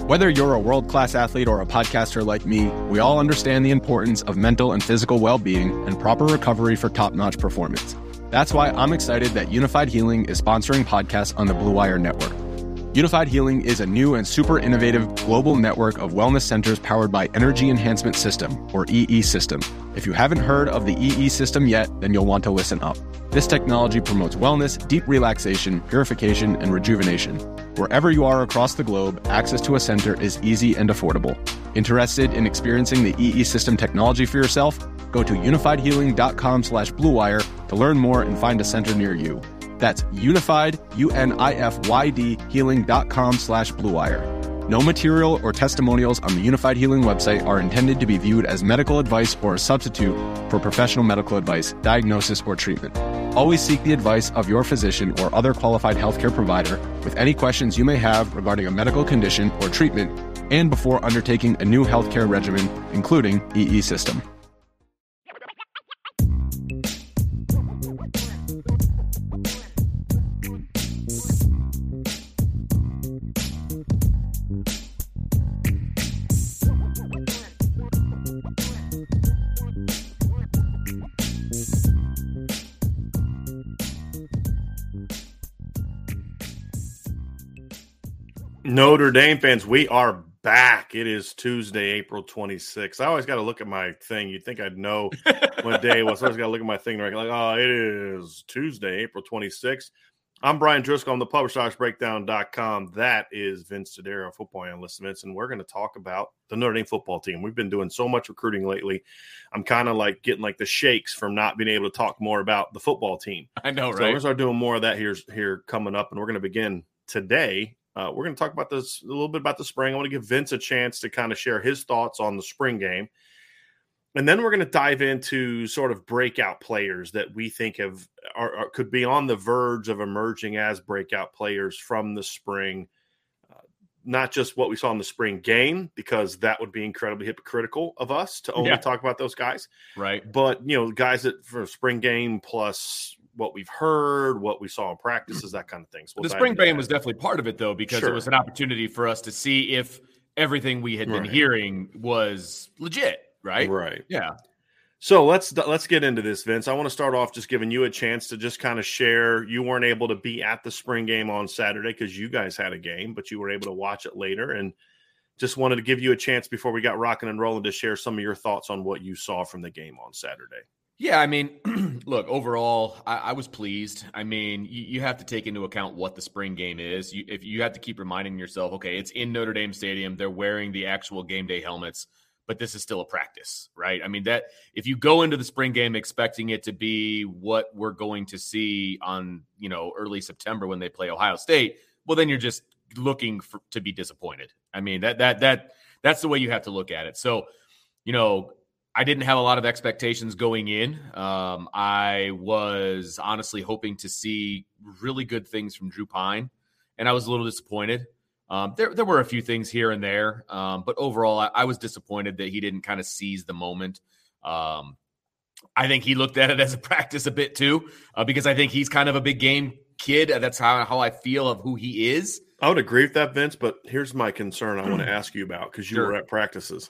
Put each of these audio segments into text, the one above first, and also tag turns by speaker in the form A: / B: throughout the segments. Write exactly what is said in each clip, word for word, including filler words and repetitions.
A: Whether you're a world-class athlete or a podcaster like me, we all understand the importance of mental and physical well-being and proper recovery for top-notch performance. That's why I'm excited that Unified Healing is sponsoring podcasts on the Blue Wire Network. Unified Healing is a new and super innovative global network of wellness centers powered by Energy Enhancement System, or E E System. If you haven't heard of the E E System yet, then you'll want to listen up. This technology promotes wellness, deep relaxation, purification, and rejuvenation. Wherever you are across the globe, access to a center is easy and affordable. Interested in experiencing the E E System technology for yourself? Go to unifiedhealing.com slash bluewire to learn more and find a center near you. That's unified, U N I F Y D, healing.com slash bluewire. No material or testimonials on the Unified Healing website are intended to be viewed as medical advice or a substitute for professional medical advice, diagnosis, or treatment. Always seek the advice of your physician or other qualified healthcare provider with any questions you may have regarding a medical condition or treatment and before undertaking a new healthcare regimen, including E E System.
B: Notre Dame fans, we are back. It is Tuesday, April twenty-sixth. I always got to look at my thing. You'd think I'd know what day it was. So I always got to look at my thing. Like, oh, it is Tuesday, April twenty-sixth. I'm Brian Driscoll. I'm the publisher stocks breakdown dot com. That is Vince Tadero, football analyst, Vince, and we're going to talk about the Notre Dame football team. We've been doing so much recruiting lately. I'm kind of like getting like the shakes from not being able to talk more about the football team.
C: I know, right?
B: So we're going to start doing more of that here, here coming up, and we're going to begin today. Uh, we're going to talk about this a little bit about the spring. I want to give Vince a chance to kind of share his thoughts on the spring game. And then we're going to dive into sort of breakout players that we think have are, are, could be on the verge of emerging as breakout players from the spring. Uh, not just what we saw in the spring game, because that would be incredibly hypocritical of us to only
C: Yeah.
B: talk about those guys.
C: Right.
B: But, you know, guys that for spring game plus what we've heard, what we saw in practices, that kind of thing. So we'll
C: the
B: dive
C: spring
B: into
C: game
B: that.
C: was definitely part of it, though, because
B: Sure.
C: it was an opportunity for us to see if everything we had been
B: Right.
C: hearing was legit, right?
B: Right.
C: Yeah.
B: So let's let's get into this, Vince. I want to start off just giving you a chance to just kind of share. You weren't able to be at the spring game on Saturday because you guys had a game, but you were able to watch it later, and just wanted to give you a chance before we got rocking and rolling to share some of your thoughts on what you saw from the game on Saturday.
C: Yeah, I mean, look, overall, I, I was pleased. I mean, you, you have to take into account what the spring game is. You, if you have to keep reminding yourself, okay, it's in Notre Dame Stadium. They're wearing the actual game day helmets, but this is still a practice, right? I mean, that if you go into the spring game expecting it to be what we're going to see on, you know, early September when they play Ohio State, well, then you're just looking for, to be disappointed. I mean, that that that that's the way you have to look at it. So, you know, I didn't have a lot of expectations going in. Um, I was honestly hoping to see really good things from Drew Pyne, and I was a little disappointed. Um, there, there were a few things here and there, um, but overall, I, I was disappointed that he didn't kind of seize the moment. Um, I think he looked at it as a practice a bit too, uh, because I think he's kind of a big game kid. That's how, how I feel of who he is.
B: I would agree with that, Vince, but here's my concern I want to ask you about, because you
C: Sure.
B: were at practices.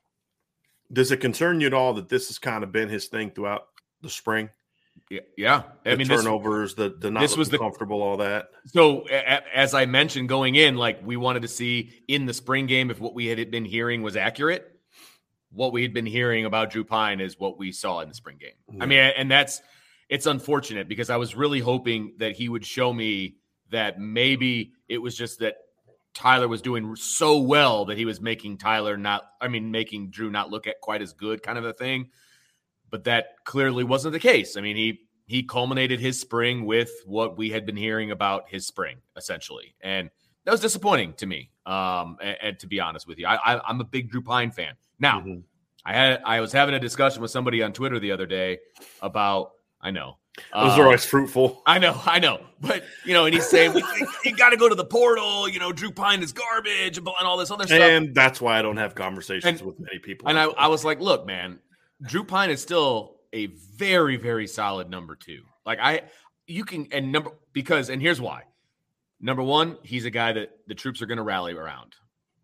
B: Does it concern you at all that this has kind of been his thing throughout the spring?
C: Yeah, yeah. I
B: The
C: mean,
B: turnovers, this, the, the not
C: this was the
B: comfortable, all that.
C: So a, as I mentioned going in, like we wanted to see in the spring game if what we had been hearing was accurate. What we had been hearing about Drew Pyne is what we saw in the spring game.
B: Yeah.
C: I mean, and that's it's unfortunate because I was really hoping that he would show me that maybe it was just that Tyler was doing so well that he was making Tyler not, I mean, making Drew not look at quite as good kind of a thing. But that clearly wasn't the case. I mean, he he culminated his spring with what we had been hearing about his spring, essentially. And that was disappointing to me, um, and, and to be honest with you. I, I, I'm a big Drew Pyne fan. Now,
B: Mhm.
C: I had I was having a discussion with somebody on Twitter the other day about, I know.
B: Those
C: um,
B: are always fruitful.
C: I know, I know. But, you know, and he's saying, we, you got to go to the portal, you know, Drew Pyne is garbage and all this other stuff.
B: And that's why I don't have conversations
C: And-
B: with many people.
C: And I, I was like, look, man, Drew Pyne is still a very, very solid number two. Like I, you can, and number, because, and here's why. Number one, he's a guy that the troops are going to rally around.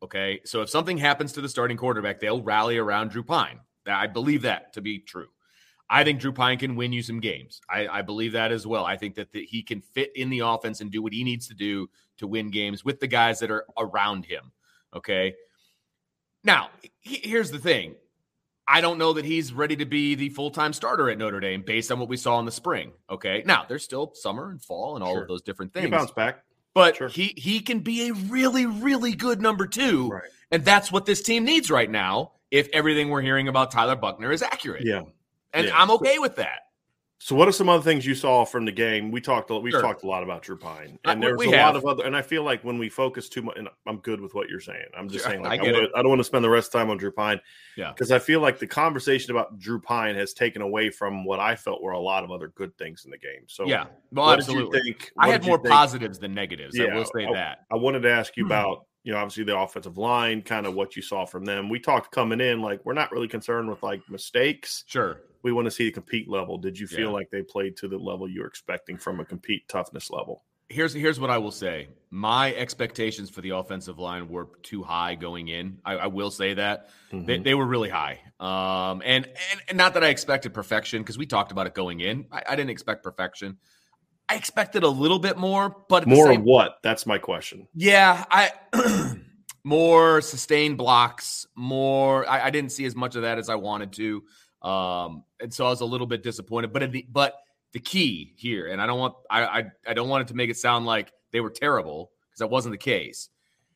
C: Okay. So if something happens to the starting quarterback, they'll rally around Drew Pine. I believe that to be true. I think Drew Pine can win you some games. I, I believe that as well. I think that the, he can fit in the offense and do what he needs to do to win games with the guys that are around him. Okay. Now, he, here's the thing. I don't know that he's ready to be the full-time starter at Notre Dame based on what we saw in the spring. Okay. Now, there's still summer and fall and all
B: sure.
C: of those different things.
B: He bounce back.
C: But
B: sure.
C: he, he can be a really, really good number two.
B: Right.
C: And that's what this team needs right now if everything we're hearing about Tyler Buchner is accurate.
B: Yeah.
C: And
B: yeah.
C: I'm okay with that.
B: So what are some other things you saw from the game? We talked we've
C: sure.
B: talked a lot about Drew Pine. And there's
C: we
B: a
C: have.
B: lot of other and I feel like when we focus too much and I'm good with what you're saying. I'm just
C: sure.
B: saying like
C: I,
B: I, wanna, I don't want to spend the rest of the time on Drew Pine.
C: Yeah.
B: Because I feel like the conversation about Drew Pine has taken away from what I felt were a lot of other good things in the game. So
C: yeah. Well,
B: what
C: absolutely.
B: Did you think,
C: I had more
B: think?
C: positives than negatives.
B: Yeah,
C: I will say
B: I,
C: that.
B: I wanted to ask you about you know, obviously the offensive line, kind of what you saw from them. We talked coming in, like, we're not really concerned with like mistakes.
C: Sure.
B: We want to see the compete level. Did you feel
C: yeah.
B: like they played to the level you were expecting from a compete toughness level?
C: Here's here's what I will say. My expectations for the offensive line were too high going in. I, I will say that. Mm-hmm. They, they were really high. Um, and, and, and not that I expected perfection, because we talked about it going in. I, I didn't expect perfection. I expected a little bit more, but
B: more
C: same,
B: of what? That's my question.
C: Yeah, I more sustained blocks, more. I, I didn't see as much of that as I wanted to, um, and so I was a little bit disappointed. But in the, but the key here, and I don't want I, I I don't want it to make it sound like they were terrible, because that wasn't the case.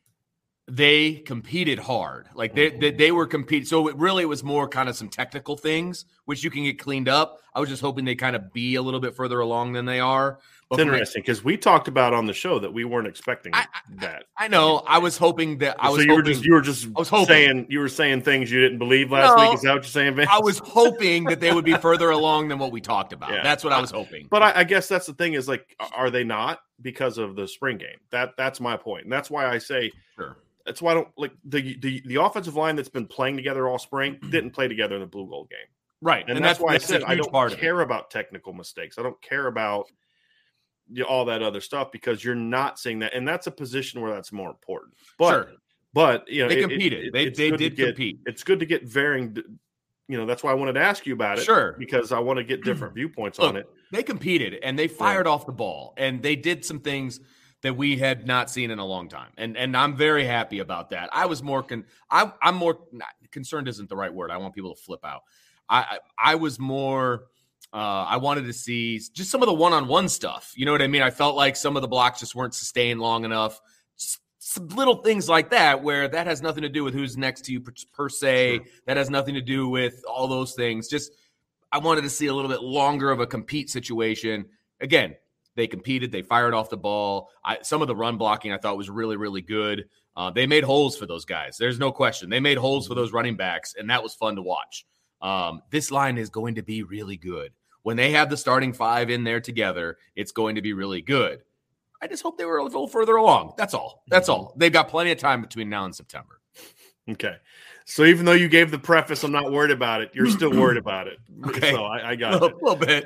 C: They competed hard, like they, they they were competing. So it really was more kind of some technical things, which you can get cleaned up. I was just hoping they kind of be a little bit further along than they are. But
B: it's interesting because we talked about on the show that we weren't expecting
C: I,
B: that.
C: I know. I was hoping that I
B: so
C: was.
B: you were
C: hoping,
B: just you were just
C: I was hoping.
B: saying you were saying things you didn't believe last
C: no,
B: week. Is that what you're saying, Vince?
C: I was hoping that they would be further along than what we talked about.
B: Yeah.
C: That's what I was hoping.
B: But I, I guess that's the thing is, like, are they not because of the spring game? That that's my point, and that's why I say.
C: Sure.
B: That's why I don't like the, the the offensive line that's been playing together all spring didn't play together in the Blue Gold game.
C: Right.
B: And,
C: and
B: that's,
C: that's
B: why
C: that's
B: I said I don't care
C: it.
B: about technical mistakes. I don't care about you know, all that other stuff, because you're not seeing that. And that's a position where that's more important. But,
C: sure.
B: but you know,
C: they
B: it,
C: competed.
B: It,
C: they they did
B: get,
C: compete.
B: It's good to get varying, you know, that's why I wanted to ask you about it.
C: Sure.
B: Because I want to get different viewpoints
C: Look,
B: on it.
C: They competed and they fired yeah. off the ball, and they did some things that we had not seen in a long time. And and I'm very happy about that. I was more con I, I'm more not, concerned isn't the right word. I want people to flip out. I I, I was more uh, I wanted to see just some of the one-on-one stuff. You know what I mean? I felt like some of the blocks just weren't sustained long enough. Just some little things like that, where that has nothing to do with who's next to you per, per se. Sure. That has nothing to do with all those things. Just I wanted to see a little bit longer of a compete situation. Again, they competed. They fired off the ball. I, some of the run blocking I thought was really, really good. Uh, they made holes for those guys. There's no question. They made holes for those running backs, and that was fun to watch. Um, this line is going to be really good. When they have the starting five in there together, it's going to be really good. I just hope they were a little further along. That's all. That's all. They've got plenty of time between now and September.
B: Okay. So even though you gave the preface, I'm not worried about it, you're still worried about it.
C: Okay.
B: So I, I got
C: a little,
B: it.
C: A little bit.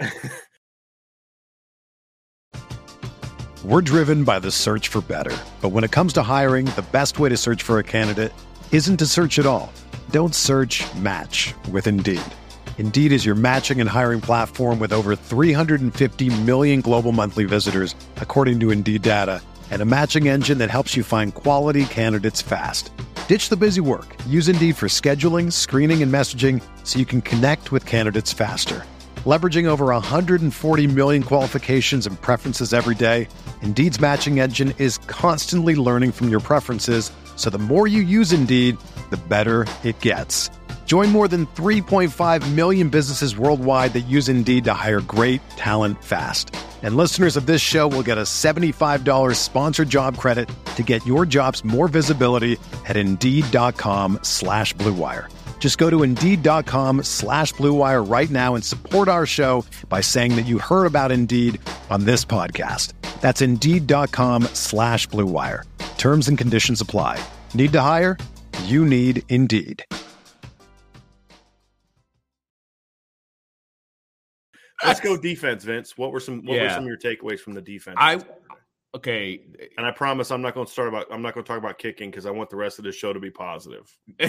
D: We're driven by the search for better. But when it comes to hiring, the best way to search for a candidate isn't to search at all. Don't search, match with Indeed. Indeed is your matching and hiring platform with over three hundred fifty million global monthly visitors, according to Indeed data, and a matching engine that helps you find quality candidates fast. Ditch the busy work. Use Indeed for scheduling, screening, and messaging so you can connect with candidates faster. Leveraging over one hundred forty million qualifications and preferences every day, Indeed's matching engine is constantly learning from your preferences, so the more you use Indeed, the better it gets. Join more than three point five million businesses worldwide that use Indeed to hire great talent fast. And listeners of this show will get a seventy-five dollars sponsored job credit to get your jobs more visibility at Indeed.com slash Blue Wire. Just go to Indeed.com slash Blue Wire right now and support our show by saying that you heard about Indeed on this podcast. That's Indeed.com slash Blue Wire. Terms and conditions apply. Need to hire? You need Indeed.
B: Let's go defense, Vince. What were some what
C: yeah.
B: were some of your takeaways from the defense?
C: I okay.
B: And I promise I'm not going to start about, I'm not going to talk about kicking because I want the rest of this show to be positive.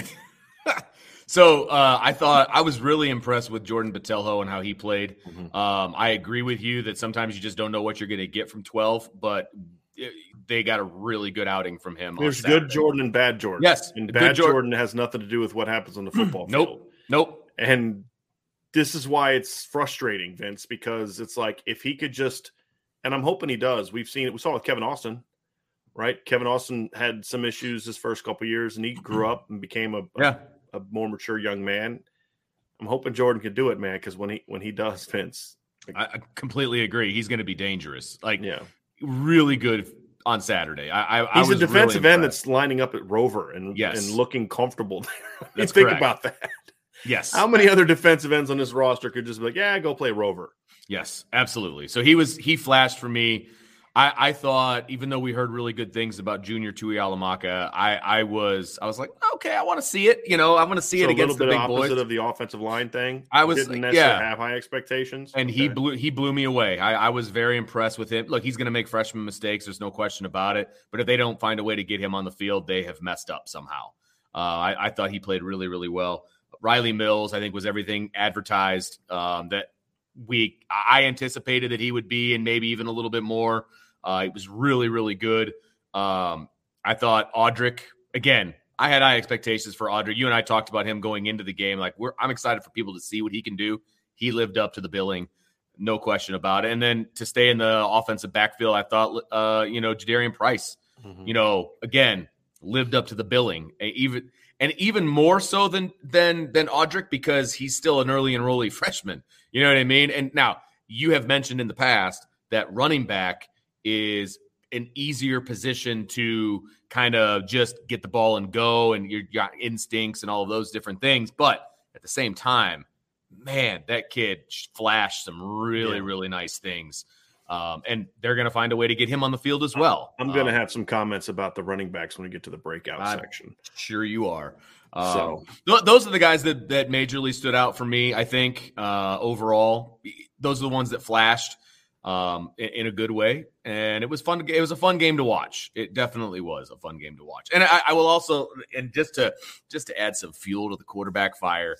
C: So uh, I thought I was really impressed with Jordan Botelho and how he played. Mm-hmm. Um, I agree with you that sometimes you just don't know what you're going to get from twelve, but it, they got a really good outing from him.
B: There's good Jordan and bad Jordan.
C: Yes.
B: And bad Jordan. Jordan has nothing to do with what happens on the football
C: nope.
B: field.
C: Nope.
B: And this is why it's frustrating, Vince, because it's like if he could just, and I'm hoping he does. We've seen it. We saw it with Kevin Austin, right? Kevin Austin had some issues his first couple of years, and he grew up and became a,
C: yeah.
B: a, a more mature young man. I'm hoping Jordan can do it, man, because when he when he does, Vince.
C: Like, I, I completely agree. He's going to be dangerous. Like,
B: yeah.
C: really good on Saturday. I, I,
B: He's
C: I was
B: a defensive
C: really
B: end that's lining up at Rover and,
C: yes.
B: and looking comfortable there.
C: That's
B: think
C: correct.
B: about that.
C: Yes.
B: How many other defensive ends on this roster could just be like, yeah, go play Rover?
C: Yes, absolutely. So he was he flashed for me. I, I thought, even though we heard really good things about Junior Tuihalamaka, I, I was I was like, okay, I want to see it. You know, I want to see
B: so
C: it against the big boys.
B: A little bit opposite of the offensive line thing.
C: I was
B: didn't necessarily
C: yeah.
B: have high expectations,
C: and okay. he blew he blew me away. I, I was very impressed with him. Look, he's going to make freshman mistakes. There's no question about it. But if they don't find a way to get him on the field, they have messed up somehow. Uh, I, I thought he played really, really well. Riley Mills, I think, was everything advertised um, that we I anticipated that he would be, and maybe even a little bit more. Uh, it was really, really good. Um, I thought Audric, again, I had high expectations for Audric. You and I talked about him going into the game. Like, we're, I'm excited for people to see what he can do. He lived up to the billing, no question about it. And then to stay in the offensive backfield, I thought, uh, you know, Jadarian Price, mm-hmm. you know, again, lived up to the billing. Even And even more so than than than Audric, because he's still an early enrollee freshman. You know what I mean? And now you have mentioned in the past that running back is an easier position to kind of just get the ball and go, and your, your instincts and all of those different things. But at the same time, man, that kid flashed some really, yeah. really nice things. Um, and they're going to find a way to get him on the field as well.
B: I'm going to
C: um,
B: have some comments about the running backs when we get to the breakout
C: I'm
B: section.
C: Sure you are. Um,
B: so
C: th- those are the guys that, that majorly stood out for me, I think, uh, overall. Those are the ones that flashed um, in, in a good way. And it was fun. To, it was a fun game to watch. It definitely was a fun game to watch. And I, I will also, and just to just to add some fuel to the quarterback fire,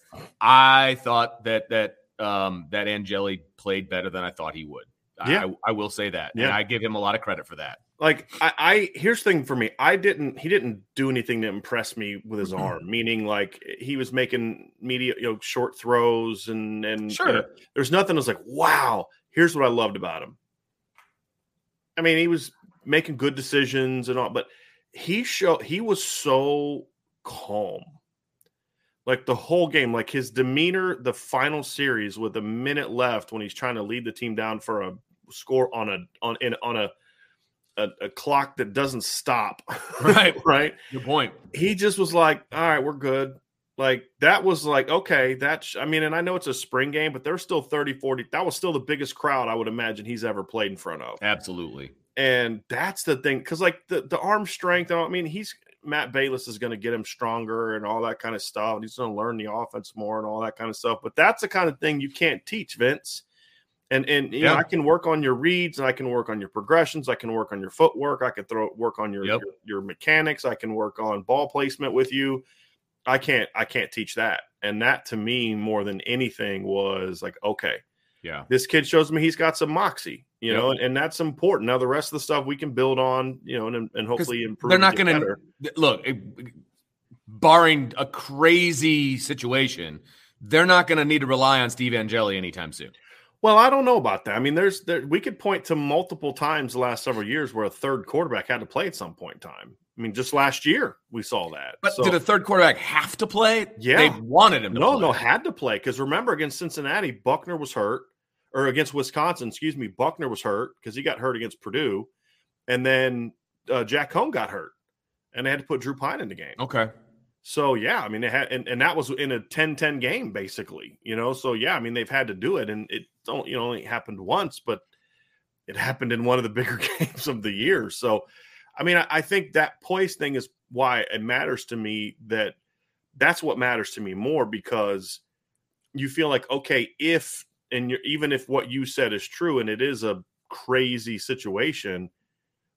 C: I thought that that um, that Angeli played better than I thought he would.
B: Yeah.
C: I, I will say that.
B: Yeah.
C: And I give him a lot of credit for that.
B: Like I, I here's the thing for me. I didn't he didn't do anything to impress me with his arm, meaning like he was making media, you know, short throws and and
C: sure.
B: You know, there's nothing that was like, wow, here's what I loved about him. I mean, he was making good decisions and all, but he showed he was so calm. Like the whole game, like his demeanor, the final series with a minute left when he's trying to lead the team down for a score on a on in on a a, a clock that doesn't stop.
C: Right,
B: right.
C: Good point.
B: He just was like, "All right, we're good." Like that was like, okay, that's. I mean, and I know it's a spring game, but there's still thirty, forty. That was still the biggest crowd I would imagine he's ever played in front of.
C: Absolutely.
B: And that's the thing, because like the the arm strength. I mean, he's. Matt Balis is going to get him stronger and all that kind of stuff. He's going to learn the offense more and all that kind of stuff. But that's the kind of thing you can't teach, Vince. And and you
C: yeah.
B: know, I can work on your reads, and I can work on your progressions. I can work on your footwork. I can throw work on your,
C: yep.
B: your your mechanics. I can work on ball placement with you. I can't I can't teach that. And that to me more than anything was like, okay,
C: yeah,
B: this kid shows me he's got some moxie. You
C: yep.
B: know, and, and that's important. Now, the rest of the stuff we can build on, you know, and, and hopefully improve.
C: They're not going to look, barring a crazy situation, they're not going to need to rely on Steve Angeli anytime soon.
B: Well, I don't know about that. I mean, there's there, we could point to multiple times the last several years where a third quarterback had to play at some point in time. I mean, just last year we saw that.
C: But
B: so,
C: did a third quarterback have to play?
B: Yeah.
C: They wanted him to
B: no,
C: play.
B: No, no, had to play. Because remember, against Cincinnati, Buckner was hurt. Or against Wisconsin, excuse me, Buckner was hurt because he got hurt against Purdue. And then uh, Jack Cohn got hurt. And they had to put Drew Pine in the game.
C: Okay.
B: So, yeah, I mean, they had, and, and that was in a ten ten game, basically, you know? So, yeah, I mean, they've had to do it. And it don't, you know, only happened once, but it happened in one of the bigger games of the year. So, I mean, I, I think that poise thing is why it matters to me that that's what matters to me more, because you feel like, okay, if, and you're, even if what you said is true and it is a crazy situation,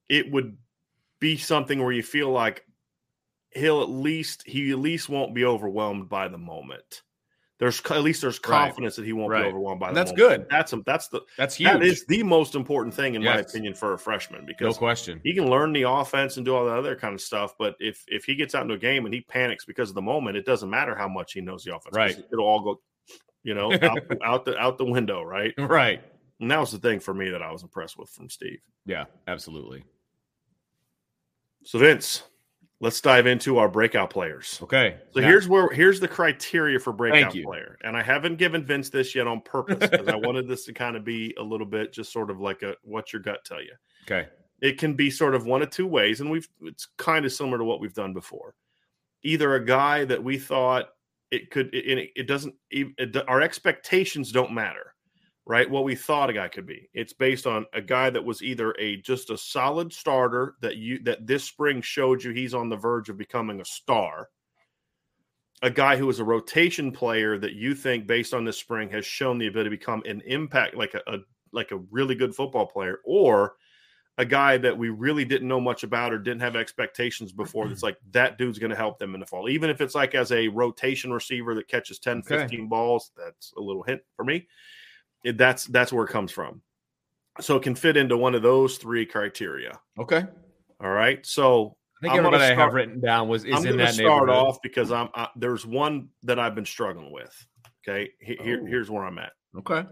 B: it would be something where you feel like he'll at least he at least won't be overwhelmed by the moment. There's at least there's confidence right. that he won't
C: right.
B: be overwhelmed by the
C: that's
B: moment.
C: good.
B: That's that's the
C: that's huge.
B: That is the most important thing in
C: yes.
B: my opinion for a freshman, because
C: no question
B: he can learn the offense and do all that other kind of stuff. But if if he gets out into a game and he panics because of the moment, it doesn't matter how much he knows the offense.
C: Right.
B: It'll all go, you know, out, out the out the window. Right.
C: Right.
B: And that was the thing for me that I was impressed with from Steve.
C: Yeah, absolutely.
B: So Vince, let's dive into our breakout players.
C: Okay.
B: So
C: yeah.
B: here's where here's the criteria for breakout
C: Thank you.
B: player. And I haven't given Vince this yet on purpose because I wanted this to kind of be a little bit just sort of like a what's your gut tell you.
C: Okay.
B: It can be sort of one of two ways, and we've it's kind of similar to what we've done before. Either a guy that we thought it could it, it doesn't it, our expectations don't matter. Right, what we thought a guy could be. It's based on a guy that was either a just a solid starter that you that this spring showed you he's on the verge of becoming a star. A guy who is a rotation player that you think, based on this spring, has shown the ability to become an impact, like a, a like a really good football player, or a guy that we really didn't know much about or didn't have expectations before. That's like that dude's going to help them in the fall, even if it's like as a rotation receiver that catches ten,
C: okay.
B: fifteen balls. That's a little hint for me. It, that's that's where it comes from. So it can fit into one of those three criteria.
C: Okay.
B: All right. So
C: I think
B: I'm
C: everybody
B: start,
C: I have written down was is
B: I'm
C: in that
B: start
C: neighborhood.
B: off because I'm I, there's one that I've been struggling with. Okay. Here,
C: oh.
B: Here's where I'm at.
C: Okay.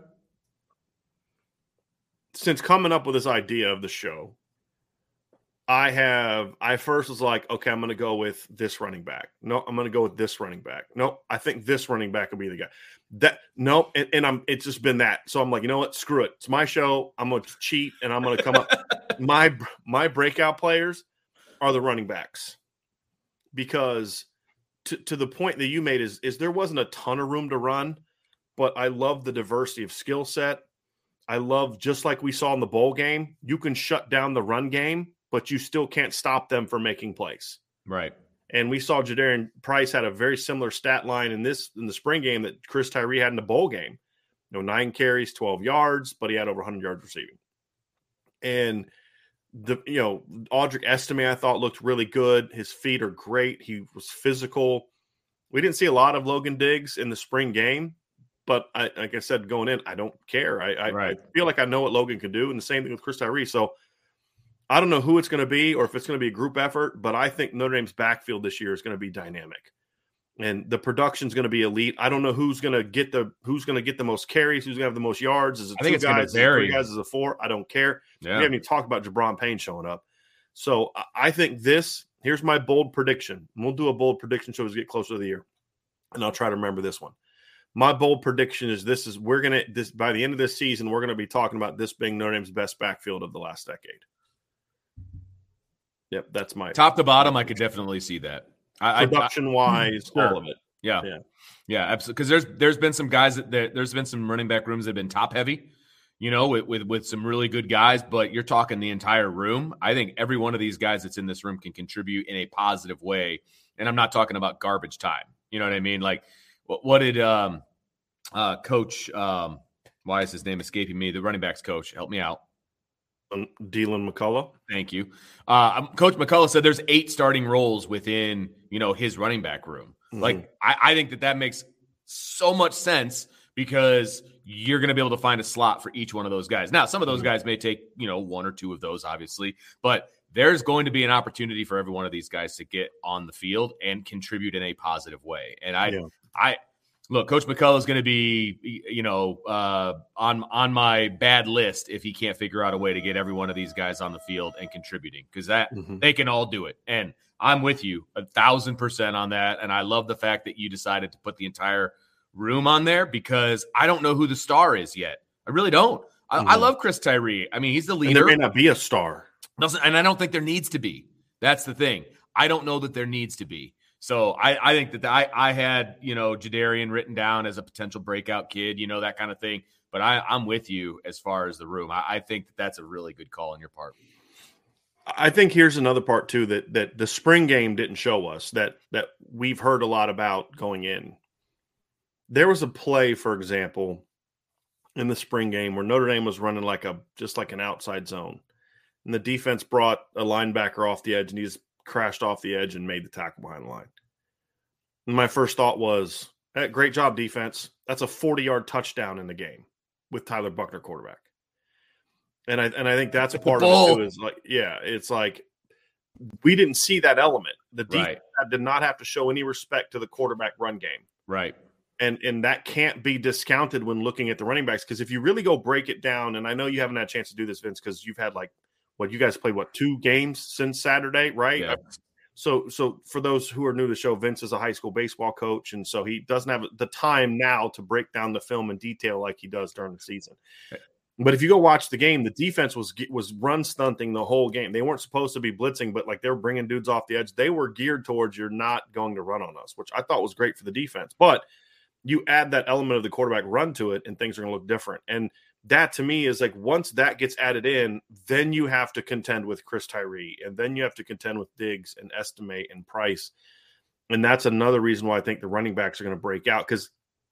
B: Since coming up with this idea of the show, I have I first was like, okay, I'm going to go with this running back. No, I'm going to go with this running back. No, I think this running back will be the guy. That no, and, and I'm it's just been that. So I'm like, you know what? Screw it. It's my show. I'm going to cheat and I'm going to come up. my my breakout players are the running backs, because to to the point that you made is is there wasn't a ton of room to run, but I love the diversity of skill set. I love, just like we saw in the bowl game, you can shut down the run game, but you still can't stop them from making plays.
C: Right.
B: And we saw Jadarian Price had a very similar stat line in this in the spring game that Chris Tyree had in the bowl game. You know, nine carries, twelve yards, but he had over one hundred yards receiving. And the you know, Audric Estime, I thought, looked really good. His feet are great. He was physical. We didn't see a lot of Logan Diggs in the spring game, but I, like I said, going in, I don't care. I, I,
C: right.
B: I feel like I know what Logan can do, and the same thing with Chris Tyree. So I don't know who it's going to be or if it's going to be a group effort, but I think Notre Dame's backfield this year is going to be dynamic, and the production is going to be elite. I don't know who's going to get the who's going to get the most carries, who's going to have the most yards. Is it
C: I
B: two
C: think it's
B: guys? Is it three guys? Is it four? I don't care.
C: Yeah.
B: We haven't even talked about Jabron Payne showing up. So I think this. Here's my bold prediction. And we'll do a bold prediction show as we get closer to the year, and I'll try to remember this one. My bold prediction is this is we're gonna this by the end of this season we're gonna be talking about this being Notre Dame's best backfield of the last decade. Yep, that's my
C: top to bottom. I could definitely see that. I,
B: Production I, wise, sure. all of it.
C: Yeah,
B: yeah,
C: yeah, absolutely. Because there's there's been some guys that there, there's been some running back rooms that have been top heavy, you know, with, with with some really good guys. But you're talking the entire room. I think every one of these guys that's in this room can contribute in a positive way. And I'm not talking about garbage time. You know what I mean? Like, what, what did um, uh, Coach? Um, why is his name escaping me? The running backs coach. Help me out.
B: Dylan McCullough.
C: Thank you. Uh, Coach McCullough said there's eight starting roles within, you know, his running back room. Mm-hmm. Like, I, I think that that makes so much sense because you're going to be able to find a slot for each one of those guys. Now, some of those mm-hmm. guys may take, you know, one or two of those, obviously, but there's going to be an opportunity for every one of these guys to get on the field and contribute in a positive way. And I, yeah. I, Look, Coach McCullough is going to be, you know, uh, on on my bad list if he can't figure out a way to get every one of these guys on the field and contributing, because that mm-hmm. they can all do it. And I'm with you a thousand percent on that. And I love the fact that you decided to put the entire room on there, because I don't know who the star is yet. I really don't. I, mm-hmm. I love Chris Tyree. I mean, he's the leader.
B: And there may not be a star.
C: Doesn't, and I don't think there needs to be. That's the thing. I don't know that there needs to be. So I, I think that the, I, I had, you know, Jadarian written down as a potential breakout kid, you know, that kind of thing. But I, I'm with you as far as the room. I, I think that that's a really good call on your part.
B: I think here's another part, too, that that the spring game didn't show us that that we've heard a lot about going in. There was a play, for example, in the spring game where Notre Dame was running like a just like an outside zone. and the defense brought a linebacker off the edge, and he just crashed off the edge and made the tackle behind the line. And my first thought was, hey, great job, defense. That's a forty-yard touchdown in the game with Tyler Buchner quarterback. And I and I think that's a part of it too, is like, yeah, it's like we didn't see that element. The defense right. did not have to show any respect to the quarterback run game.
C: Right.
B: And and that can't be discounted when looking at the running backs, because if you really go break it down, and I know you haven't had a chance to do this, Vince, because you've had like what you guys played what two games since Saturday, right?
C: Yeah.
B: So so for those who are new to the show, Vince is a high school baseball coach, and so he doesn't have the time now to break down the film in detail like he does during the season. Okay. But if you go watch the game, the defense was was run stunting the whole game. They weren't supposed to be blitzing, but like they were bringing dudes off the edge. They were geared towards you're not going to run on us, which I thought was great for the defense. But you add that element of the quarterback run to it, and things are going to look different. And that to me is like once that gets added in, then you have to contend with Chris Tyree, and then you have to contend with Diggs and Estimate and Price. And that's another reason why I think the running backs are going to break out, because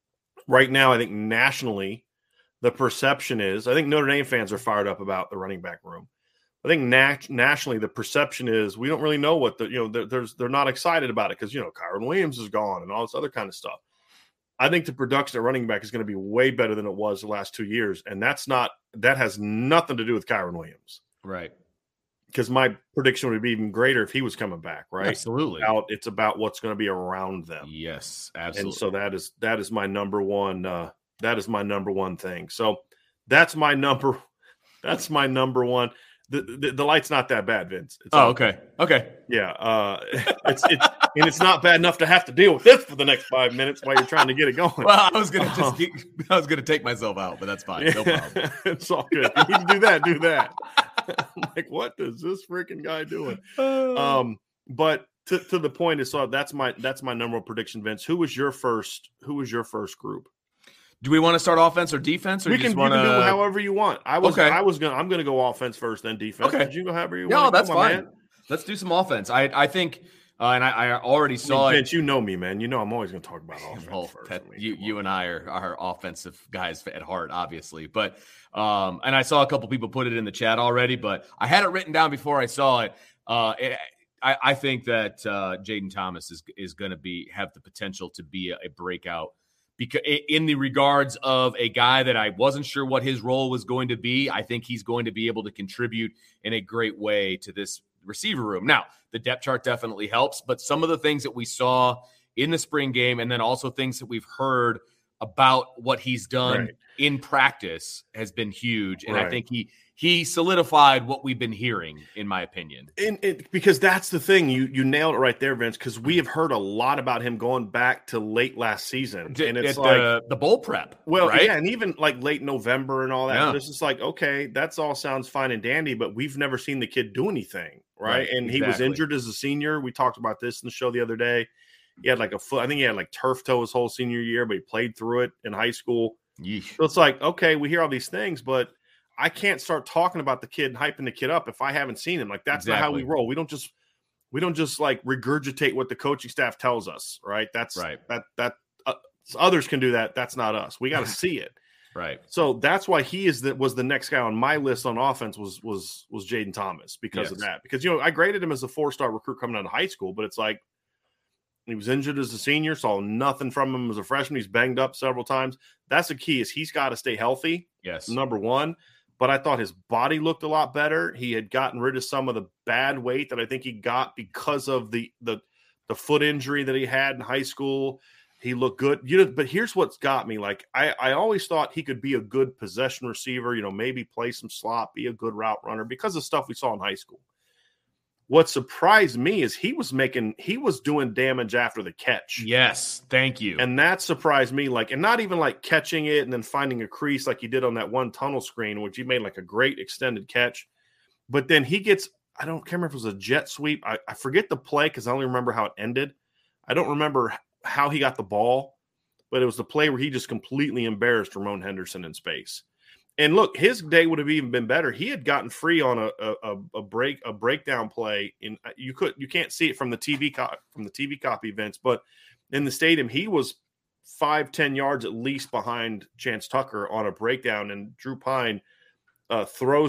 B: right now I think nationally the perception is, I think Notre Dame fans are fired up about the running back room. I think nat- nationally the perception is we don't really know what the, you know, they're, there's, they're not excited about it because, you know, Kyron Williams is gone and all this other kind of stuff. I think the production at running back is going to be way better than it was the last two years. And that's not, that has nothing to do with Kyron Williams.
C: Right.
B: Because my prediction would be even greater if he was coming back, right?
C: Absolutely.
B: Out, it's about what's going to be around them.
C: Yes, absolutely.
B: And so that is, that is my number one, uh, that is my number one thing. So that's my number, that's my number one. The, the, the light's not that bad, Vince. It's
C: oh, okay. Okay.
B: Yeah. Uh, it's, it's, and it's not bad enough to have to deal with this for the next five minutes while you're trying to get it going.
C: Well, I was going to just, keep, I was going to take myself out, but that's fine. No problem.
B: It's all good. If you need to do that, do that. I'm like, what is this freaking guy doing? Um, but to, to the point is, so that's my, that's my number one prediction, Vince. Who was your first, who was your first group?
C: Do we want to start offense or defense? Or
B: we
C: you
B: can,
C: just wanna...
B: you can do however you want. I was,
C: okay.
B: I was gonna, I'm gonna go offense first, then defense.
C: Okay.
B: Did you go however you
C: no,
B: want?
C: No, that's
B: on,
C: fine.
B: Man.
C: Let's do some offense. I, I think, uh, and I, I already saw
B: I mean,
C: it.
B: Vince, you know me, man. You know I'm always gonna talk about offense
C: well,
B: first.
C: that,
B: I mean,
C: you, you and I are, are offensive guys at heart, obviously. But um, and I saw a couple people put it in the chat already, but I had it written down before I saw it. Uh, it I, I think that uh, Jayden Thomas is is going to be have the potential to be a, a breakout. Because in the regards of a guy that I wasn't sure what his role was going to be, I think he's going to be able to contribute in a great way to this receiver room. Now, the depth chart definitely helps, but some of the things that we saw in the spring game and then also things that we've heard about what he's done
B: right.
C: in practice has been huge. And
B: right.
C: I think he he solidified what we've been hearing, in my opinion.
B: And, and because that's the thing, you you nailed it right there, Vince, because we have heard a lot about him going back to late last season.
C: D-
B: and it's
C: the,
B: like
C: the bowl prep.
B: Well,
C: right?
B: yeah, and even like late November and all that.
C: Yeah.
B: It's just like, okay, that's all sounds fine and dandy, but we've never seen the kid do anything, right?
C: Right,
B: and
C: exactly.
B: he was injured as a senior. We talked about this in the show the other day. He had like a foot, I think he had like turf toe his whole senior year, but he played through it in high school.
C: Yeesh.
B: So it's like, okay, we hear all these things, but I can't start talking about the kid and hyping the kid up if I haven't seen him. Like that's
C: exactly.
B: not how we roll. We don't just we don't just like regurgitate what the coaching staff tells us, right? That's
C: right.
B: That that uh, others can do that. That's not us. We got to see it.
C: Right.
B: So that's why he is that was the next guy on my list on offense was was was Jayden Thomas because
C: yes.
B: of that. Because you know I graded him as a four star recruit coming out of high school, but it's like he was injured as a senior, saw nothing from him as a freshman. He's banged up several times. That's the key is he's got to stay healthy.
C: Yes.
B: Number one. But I thought his body looked a lot better. He had gotten rid of some of the bad weight that I think he got because of the the, the foot injury that he had in high school. He looked good. You know, but here's what's got me. Like, I, I always thought he could be a good possession receiver, you know, maybe play some slot, be a good route runner because of stuff we saw in high school. What surprised me is he was making, he was doing damage after the catch.
C: Yes, thank you.
B: And that surprised me, like, and not even like catching it and then finding a crease like he did on that one tunnel screen, which he made like a great extended catch. But then he gets, I don't can't remember if it was a jet sweep. I, I forget the play because I only remember how it ended. I don't remember how he got the ball, but it was the play where he just completely embarrassed Ramon Henderson in space. And look, his day would have even been better. He had gotten free on a a, a break a breakdown play. In you could you can't see it from the T V co- from the T V copy events, but in the stadium he was five ten yards at least behind Chance Tucker on a breakdown, and Drew Pine uh, throws it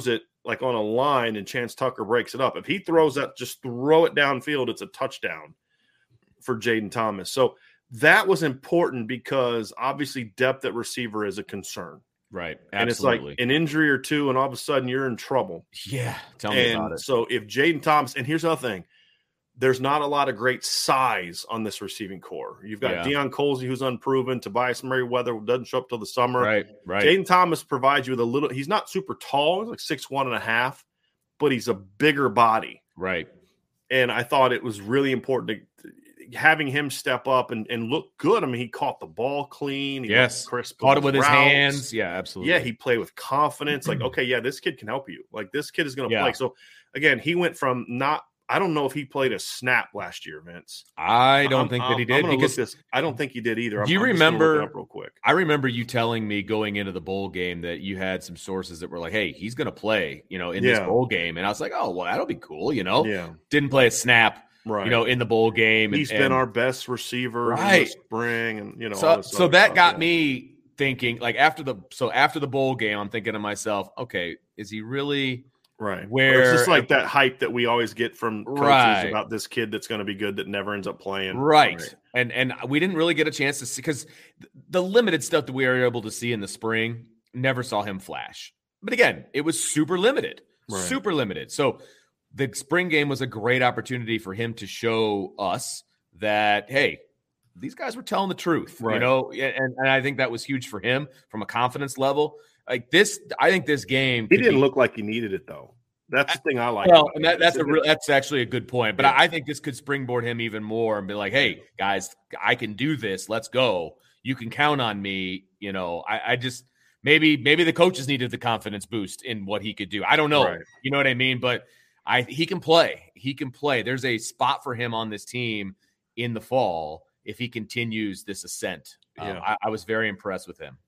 B: like on a line and Chance Tucker breaks it up. If he throws that, just throw it downfield, it's a touchdown for Jaden Thomas. So that was important because obviously depth at receiver is a concern.
C: Right. Absolutely.
B: And it's like an injury or two, and all of a sudden you're in trouble.
C: Yeah. Tell me
B: and
C: about it.
B: So if Jaden Thomas, and here's the other thing, there's not a lot of great size on this receiving core. You've got yeah. Deion Colsey, who's unproven. Tobias Merriweather doesn't show up till the summer.
C: Right, right.
B: Jaden Thomas provides you with a little – he's not super tall. He's like six one and a half, but he's a bigger body.
C: Right.
B: And I thought it was really important to – having him step up and, and look good. I mean, he caught the ball clean. He
C: yes.
B: crisp
C: caught it with
B: routes.
C: his hands. Yeah, absolutely.
B: Yeah, he played with confidence. Like, okay, yeah, this kid can help you. Like, this kid is going to yeah. play. So, again, he went from not – I don't know if he played a snap last year, Vince.
C: I don't
B: I'm,
C: think
B: I'm,
C: that he did.
B: Because this, I don't think he did either. I'm,
C: do you
B: I'm
C: remember?
B: Real quick.
C: I remember you telling me going into the bowl game that you had some sources that were like, "Hey, he's going to play, you know, in
B: yeah.
C: this bowl game," and I was like, "Oh, well, that'll be cool," you know.
B: Yeah.
C: Didn't play a snap,
B: right?
C: You know, in the bowl game.
B: He's
C: and,
B: been
C: and,
B: our best receiver
C: right.
B: in the spring, and you know.
C: So,
B: all this
C: so that
B: stuff,
C: got
B: yeah.
C: me thinking. Like after the so after the bowl game, I'm thinking to myself, okay, is he really?
B: Right.
C: Where
B: it's just like that hype that we always get from coaches
C: right.
B: about this kid that's going to be good that never ends up playing.
C: Right. right. And and we didn't really get a chance to see because the limited stuff that we were able to see in the spring, never saw him flash. But again, it was super limited, right. super limited. So the spring game was a great opportunity for him to show us that, hey, these guys were telling the truth, right. you know, and, and I think that was huge for him from a confidence level. Like this, I think this game.
B: He didn't be, look like he needed it, though. That's the thing I like.
C: Well, and that, that's a real, that's actually a good point. But
B: yeah.
C: I think this could springboard him even more and be like, "Hey, guys, I can do this. Let's go. You can count on me." You know, I, I just maybe maybe the coaches needed the confidence boost in what he could do. I don't know.
B: Right.
C: You know what I mean? But I he can play. He can play. There's a spot for him on this team in the fall if he continues this ascent.
B: Yeah.
C: Um, I, I was very impressed with him.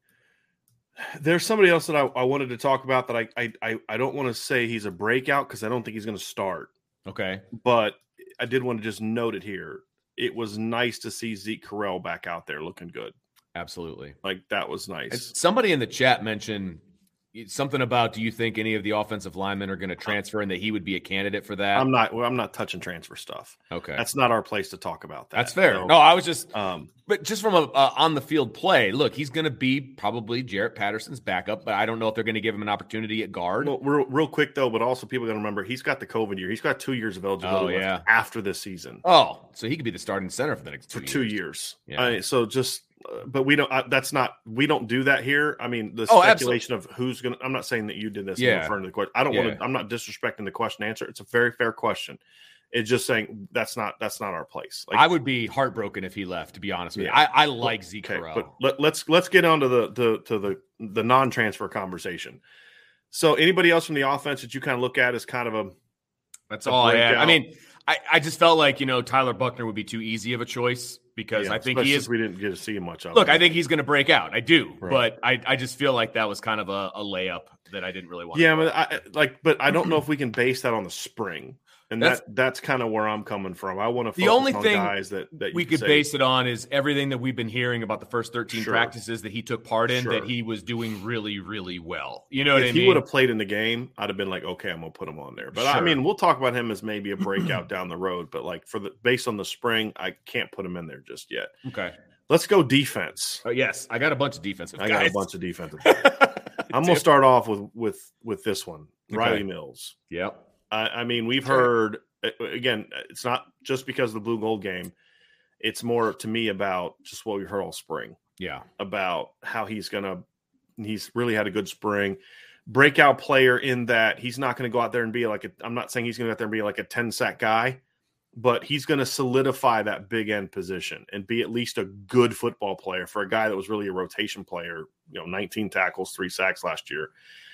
B: There's somebody else that I, I wanted to talk about that I I I don't want to say he's a breakout because I don't think he's going to start.
C: Okay.
B: But I did want to just note it here. It was nice to see Zeke Correll back out there looking good.
C: Absolutely.
B: Like that was nice.
C: And somebody in the chat mentioned something about, do you think any of the offensive linemen are going to transfer and that he would be a candidate for that?
B: I'm not, well, I'm not touching transfer stuff.
C: Okay.
B: That's not our place to talk about that.
C: That's fair.
B: So,
C: no, I was just,
B: um,
C: but just from a uh, on the field play, look, he's going to be probably Jarrett Patterson's backup, but I don't know if they're going to give him an opportunity at guard.
B: Well, real, real quick though, but also people got to remember he's got the COVID year. He's got two years of eligibility
C: oh, yeah.
B: after this season.
C: Oh, so he could be the starting center for the next two
B: for
C: years.
B: two years.
C: Yeah.
B: I mean, so just, uh, but we don't. Uh, that's not. We don't do that here. I mean, the
C: Oh,
B: speculation of who's going. to – I'm not saying that you did this.
C: Yeah.
B: I'm referring to the question. I don't
C: Yeah.
B: want to. I'm not disrespecting the question and answer. It's a very fair question. It's just saying that's not that's not our place. Like,
C: I would be heartbroken if he left. To be honest with
B: Yeah.
C: you, I, I like Zeke
B: okay,
C: Correll.
B: but let, let's let's get on to the to, to the the non-transfer conversation. So, anybody else from the offense that you kind of look at as kind of a
C: That's
B: a
C: all I had.
B: breakout?
C: I mean, I, I just felt like, you know, Tyler Buckner would be too easy of a choice because
B: yeah,
C: I think he is.
B: We didn't get to see much of.
C: Look,
B: him.
C: I think he's going to break out. I do,
B: Right.
C: but I, I just feel like that was kind of a, a layup that I didn't really want.
B: Yeah,
C: to
B: but I, like, but I don't know if we can base that on the spring, and
C: That's-
B: that that's kind of where I'm coming from. I want to
C: The
B: focus
C: only
B: on
C: thing
B: guys that that
C: we
B: you
C: could
B: say,
C: base it on is everything that we've been hearing about the first thirteen
B: Sure.
C: practices that he took part in,
B: Sure.
C: that he was doing really, really well. You know what
B: If
C: I
B: he
C: mean?
B: would have played in the game, I'd have been like, okay, I'm gonna put him on there. But I
C: Sure.
B: mean, we'll talk about him as maybe a breakout down the road. But like for the based on the spring, I can't put him in there just yet.
C: Okay.
B: Let's go defense.
C: Oh, yes, I got a bunch of defensive
B: I
C: guys.
B: got a bunch of defensive. I'm gonna start off with with with this one,
C: Okay.
B: Riley Mills.
C: Yep.
B: I, I mean, we've
C: Sure.
B: heard again. It's not just because of the blue gold game. It's more to me about just what we heard all spring
C: Yeah.
B: about how he's gonna. He's really had a good spring, breakout player in that he's not going to go out there and be like a, I'm not saying he's going to go out there and be like a ten sack guy, but he's going to solidify that big end position and be at least a good football player for a guy that was really a rotation player. You know, nineteen tackles, three sacks last year.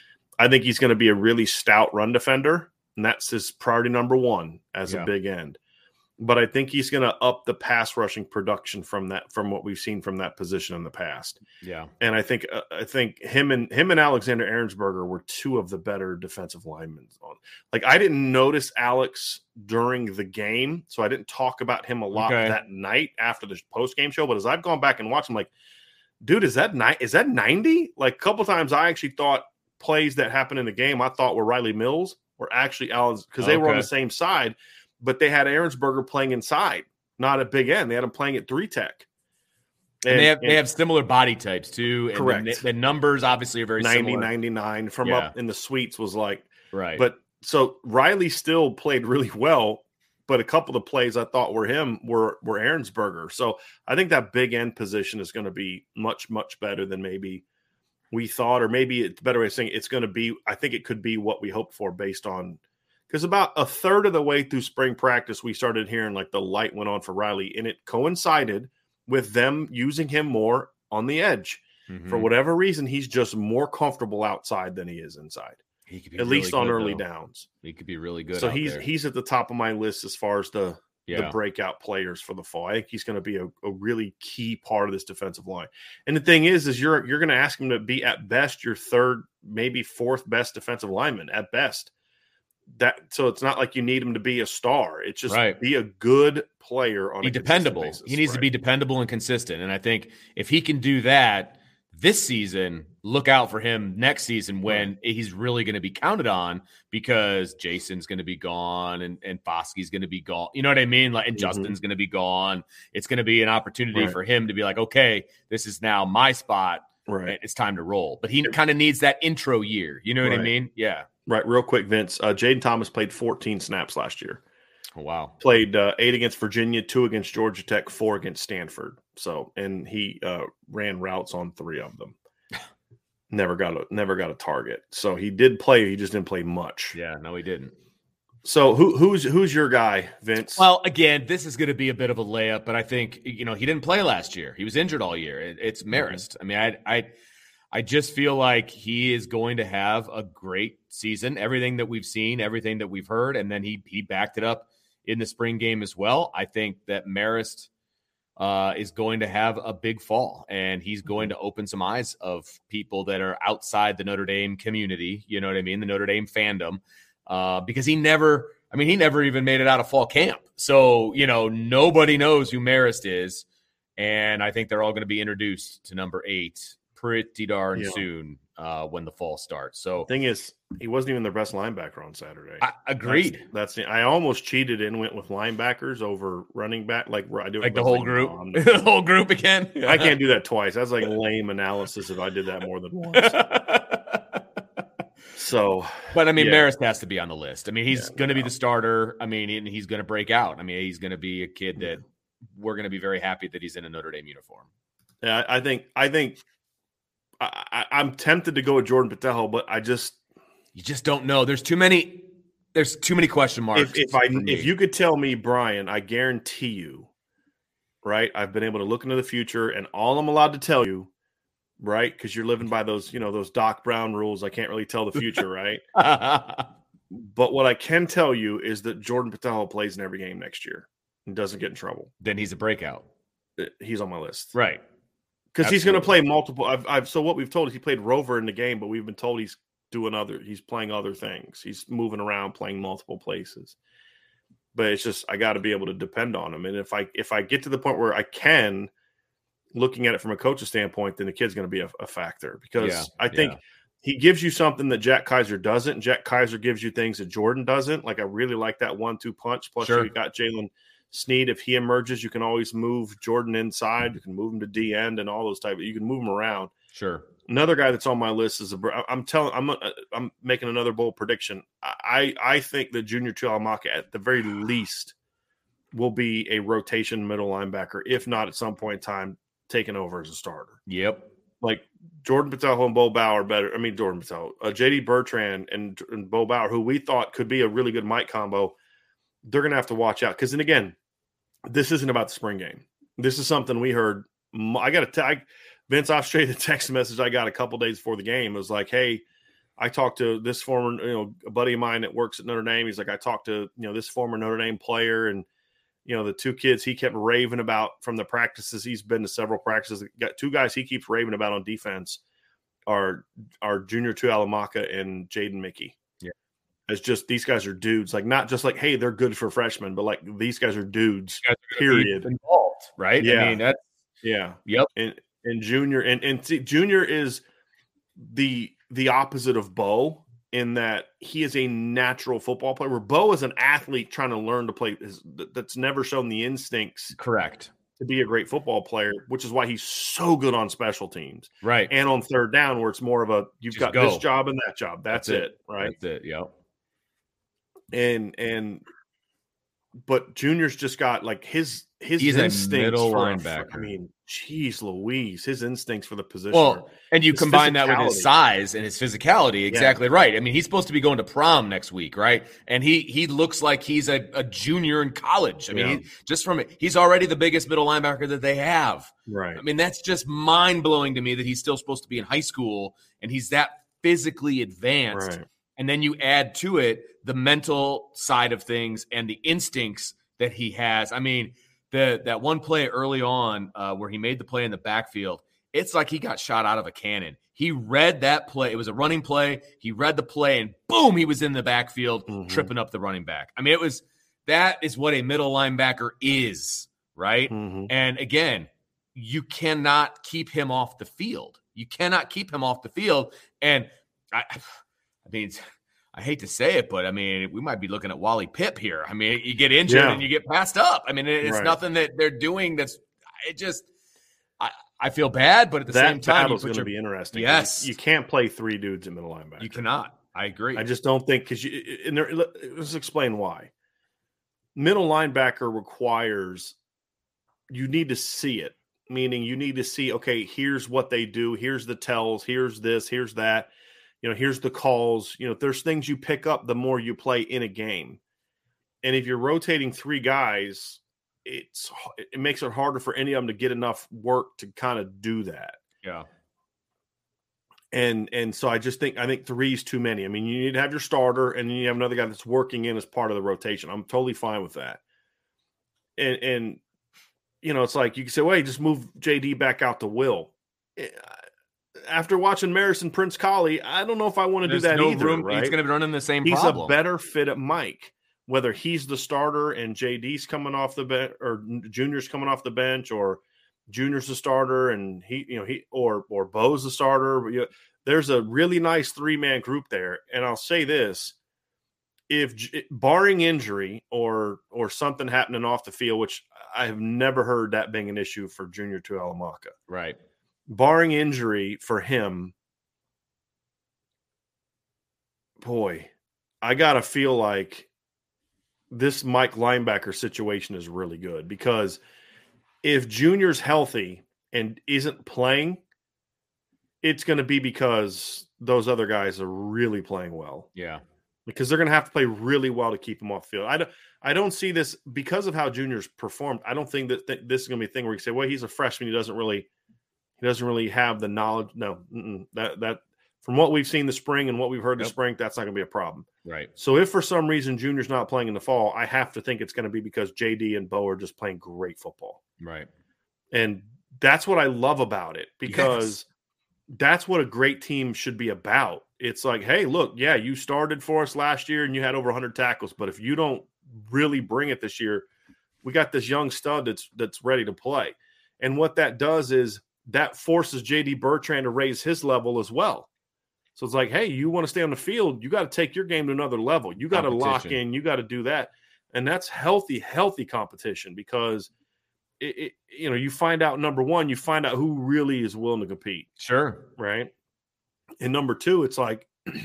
B: I think he's going to be a really stout run defender. And that's his priority number one as
C: Yeah.
B: a big end. But I think he's going to up the pass rushing production from that, from what we've seen from that position in the past.
C: Yeah.
B: And I think uh, I think him and him and Alexander Ahrensberger were two of the better defensive linemen. On like I didn't notice Alex during the game, so I didn't talk about him a lot
C: Okay.
B: that night after the post game show. But as I've gone back and watched, I'm like, dude, is that ni- is that ninety? Like a couple times, I actually thought plays that happened in the game I thought were Riley Mills were actually Allen's because they
C: okay.
B: were on the same side, but they had Ahrensberger playing inside, not at big end. They had him playing at three tech.
C: And, and they have and, they have similar body types too. And
B: correct.
C: The, the numbers obviously are very
B: ninety,
C: similar.
B: ninety-nine from
C: yeah.
B: up in the suites was like
C: right.
B: But so Riley still played really well, but a couple of the plays I thought were him were were Ahrensberger. So I think that big end position is going to be much much better than maybe we thought, or maybe it's a better way of saying it, it's going to be. I think it could be what we hoped for based on. Because about a third of the way through spring practice, we started hearing like the light went on for Riley, and it coincided with them using him more on the edge. Mm-hmm. For whatever reason, he's just more comfortable outside than he is inside.
C: He could be
B: at
C: really
B: least on
C: good,
B: early
C: though.
B: downs.
C: He could be really good.
B: So
C: out
B: he's
C: there.
B: he's at the top of my list as far as the
C: yeah.
B: the breakout players for the fall. I think he's going to be a, a really key part of this defensive line. And the thing is, is you're you're going to ask him to be at best your third, maybe fourth best defensive lineman at best. That so it's not like you need him to be a star. It's just
C: right.
B: be a good player on
C: be
B: a
C: dependable.
B: basis,
C: he needs
B: right?
C: to be dependable and consistent. And I think if he can do that this season, look out for him next season when right. he's really going to be counted on because Jason's going to be gone and and Foskey's going to be gone. You know what I mean? Like and mm-hmm. Justin's going to be gone. It's going to be an opportunity right. for him to be like, okay, this is now my spot.
B: Right.
C: It's time to roll. But he kind of needs that intro year. You know what
B: right.
C: I mean? Yeah.
B: Right. Real quick, Vince. Uh, Jaden Thomas played fourteen snaps last year.
C: Oh, wow.
B: Played uh, eight against Virginia, two against Georgia Tech, four against Stanford. So, and he uh, ran routes on three of them. never got a never got a target. So he did play. He just didn't play much.
C: Yeah. No, he didn't.
B: So who who's who's your guy, Vince?
C: Well, again, this is going to be a bit of a layup, but I think you know he didn't play last year. He was injured all year. It, it's Marist. Mm-hmm. I mean, I I. I just feel like he is going to have a great season. Everything that we've seen, everything that we've heard, and then he he backed it up in the spring game as well. I think that Marist uh, is going to have a big fall, and he's going to open some eyes of people that are outside the Notre Dame community. You know what I mean? The Notre Dame fandom, uh, because he never. I mean, he never even made it out of fall camp. So you know, nobody knows who Marist is, and I think they're all going to be introduced to number eight pretty darn
B: yeah.
C: soon uh, when the fall starts. So
B: thing is, he wasn't even their best linebacker on Saturday.
C: I agreed.
B: That's, that's the, I almost cheated and went with linebackers over running back. Like I do,
C: like the whole group, no, the whole group again.
B: I can't do that twice. That's like lame analysis if I did that more than once. So,
C: but I mean,
B: yeah.
C: Marist has to be on the list. I mean, he's
B: yeah,
C: going to
B: no.
C: be the starter. I mean, and he's going to break out. I mean, he's going to be a kid that we're going to be very happy that he's in a Notre Dame uniform.
B: Yeah, I think. I think. I, I'm tempted to go with Jordan Patel, but I just
C: you just don't know. There's too many. There's too many question marks.
B: If, if I if you could tell me, Brian, I guarantee you, right? I've been able to look into the future, and all I'm allowed to tell you, right? Because you're living by those, you know, those Doc Brown rules. I can't really tell the future, right? But what I can tell you is that Jordan Patel plays in every game next year and doesn't get in trouble.
C: Then he's a breakout.
B: He's on my list,
C: right?
B: Because he's going to play multiple. I've, I've so what we've told is he played Rover in the game, but we've been told he's doing other. He's playing other things. He's moving around, playing multiple places. But it's just I got to be able to depend on him. And if I if I get to the point where I can, looking at it from a coach's standpoint, then the kid's going to be a, a factor because
C: yeah,
B: I think
C: yeah.
B: he gives you something that Jack Kaiser doesn't. And Jack Kaiser gives you things that Jordan doesn't. Like I really like that one two punch. Plus
C: sure.
B: you got Jalen Sneed, if he emerges, you can always move Jordan inside. You can move him to D end and all those type of. You can move him around.
C: Sure.
B: Another guy that's on my list is a. I'm telling. I'm. I'm making another bold prediction. I. I think that Junior Tuihalamaka at the very least will be a rotation middle linebacker, if not at some point in time taking over as a starter.
C: Yep.
B: Like Jordan Patel and Bo Bauer better. I mean Jordan Patel, uh, J D Bertrand and, and Bo Bauer, who we thought could be a really good Mike combo. They're going to have to watch out because then again. This isn't about the spring game. This is something we heard. I got to tag Vince Australia, the text message I got a couple days before the game. It was like, hey, I talked to this former, you know, a buddy of mine that works at Notre Dame. He's like, I talked to, you know, this former Notre Dame player and, you know, the two kids he kept raving about from the practices. He's been to several practices. Got two guys he keeps raving about on defense are, are Junior Tuihalamaka and Jaden Mickey. It's just these guys are dudes, like not just like, hey, they're good for freshmen, but like these guys are dudes, guys are period.
C: Involved, right?
B: Yeah.
C: I mean, that's
B: yeah.
C: Yep.
B: And and Junior and, and see, Junior is the the opposite of Bo in that he is a natural football player, where Bo is an athlete trying to learn to play his, that's never shown the instincts.
C: Correct.
B: To be a great football player, which is why he's so good on special teams.
C: Right.
B: And on third down, where it's more of a, you've
C: Just
B: got
C: go.
B: this job and that job. That's, That's it. it. Right.
C: That's it. Yep.
B: And, and, but Junior's just got like his, his
C: He's
B: instincts
C: a middle
B: for,
C: linebacker.
B: I mean, geez Louise, his instincts for the position.
C: Well, and you
B: his
C: combine that with his size and his physicality. Exactly
B: yeah.
C: right. I mean, he's supposed to be going to prom next week, right? And he he looks like he's a, a junior in college. I mean,
B: yeah.
C: he, just from he's already the biggest middle linebacker that they have.
B: Right.
C: I mean, that's just mind blowing to me that he's still supposed to be in high school and he's that physically advanced.
B: Right.
C: And then you add to it the mental side of things and the instincts that he has. I mean, the that one play early on uh, where he made the play in the backfield, it's like he got shot out of a cannon. He read that play. It was a running play. He read the play, and boom, he was in the backfield
B: mm-hmm.
C: tripping up the running back. I mean, it was that is what a middle linebacker is, right?
B: Mm-hmm.
C: And again, you cannot keep him off the field. You cannot keep him off the field. And I, I mean, I hate to say it, but I mean, we might be looking at Wally Pipp here. I mean, you get injured
B: yeah.
C: and you get passed up. I mean, it's
B: right.
C: nothing that they're doing that's it just I, I feel bad, but at the
B: that
C: time, that
B: battle's going to be interesting.
C: Yes.
B: You, you can't play three dudes in middle linebacker.
C: You cannot. I agree.
B: I just don't think because you and there, let's explain why. Middle linebacker requires you need to see it, meaning you need to see, okay, here's what they do, here's the tells, here's this, here's that. You know, here's the calls. You know, there's things you pick up the more you play in a game. And if you're rotating three guys, it's it makes it harder for any of them to get enough work to kind of do that.
C: Yeah.
B: And and so I just think I think three is too many. I mean, you need to have your starter, and then you have another guy that's working in as part of the rotation. I'm totally fine with that. And and you know, it's like you can say, well, hey, just move J D back out to Will. After watching Marison Prince Collie, I don't know if I want to
C: There's
B: do that
C: no
B: either.
C: room.
B: Right?
C: He's going to be running the same
B: He's
C: problem.
B: a better fit at Mike, whether he's the starter and J D's coming off the bench, or Junior's coming off the bench, or Junior's the starter and he, you know, he or or Bo's the starter. You know, there's a really nice three man group there, and I'll say this: if barring injury or or something happening off the field, which I have never heard that being an issue for Junior Tuihalamaka,
C: right?
B: Barring injury for him, boy, I gotta feel like this Mike linebacker situation is really good, because if Junior's healthy and isn't playing, it's going to be because those other guys are really playing well.
C: Yeah.
B: Because they're going to have to play really well to keep him off the field. I don't, I don't see this because of how Junior's performed. I don't think that th- this is going to be a thing where you say, well, he's a freshman. He doesn't really, he doesn't really have the knowledge. No, that, that from what we've seen this spring and what we've heard
C: Yep.
B: this spring, that's not going to be a problem.
C: Right.
B: So if for some reason Junior's not playing in the fall, I have to think it's going to be because J D and Bo are just playing great football.
C: Right.
B: And that's what I love about it, because
C: Yes.
B: that's what a great team should be about. It's like, hey, look, yeah, you started for us last year and you had over one hundred tackles, but if you don't really bring it this year, we got this young stud that's that's ready to play. And what that does is that forces J D Bertrand to raise his level as well. So it's like, hey, you want to stay on the field, you got to take your game to another level. You got to lock in, you got to do that. And that's healthy, healthy competition, because it, it, you know, you find out, number one, you find out who really is willing to compete.
C: Sure.
B: Right. And number two, it's like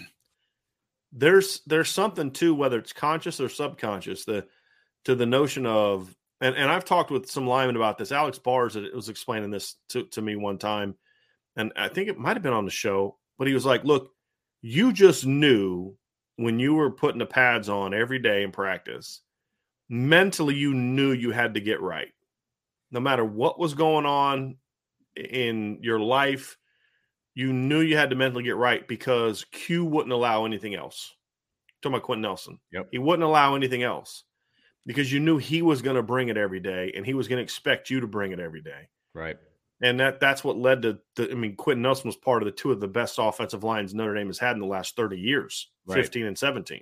B: there's there's something too, whether it's conscious or subconscious, the to the notion of, and, and I've talked with some linemen about this. Alex Bars was explaining this to, to me one time, and I think it might have been on the show, but he was like, look, you just knew when you were putting the pads on every day in practice, mentally you knew you had to get right. No matter what was going on in your life, you knew you had to mentally get right, because Q wouldn't allow anything else. I'm talking about Quentin Nelson.
C: Yep. He
B: wouldn't allow anything else, because you knew he was going to bring it every day, and he was going to expect you to bring it every day.
C: Right.
B: And that that's what led to, the, I mean, Quentin Nelson was part of the two of the best offensive lines Notre Dame has had in the last thirty years,
C: right.
B: fifteen and seventeen.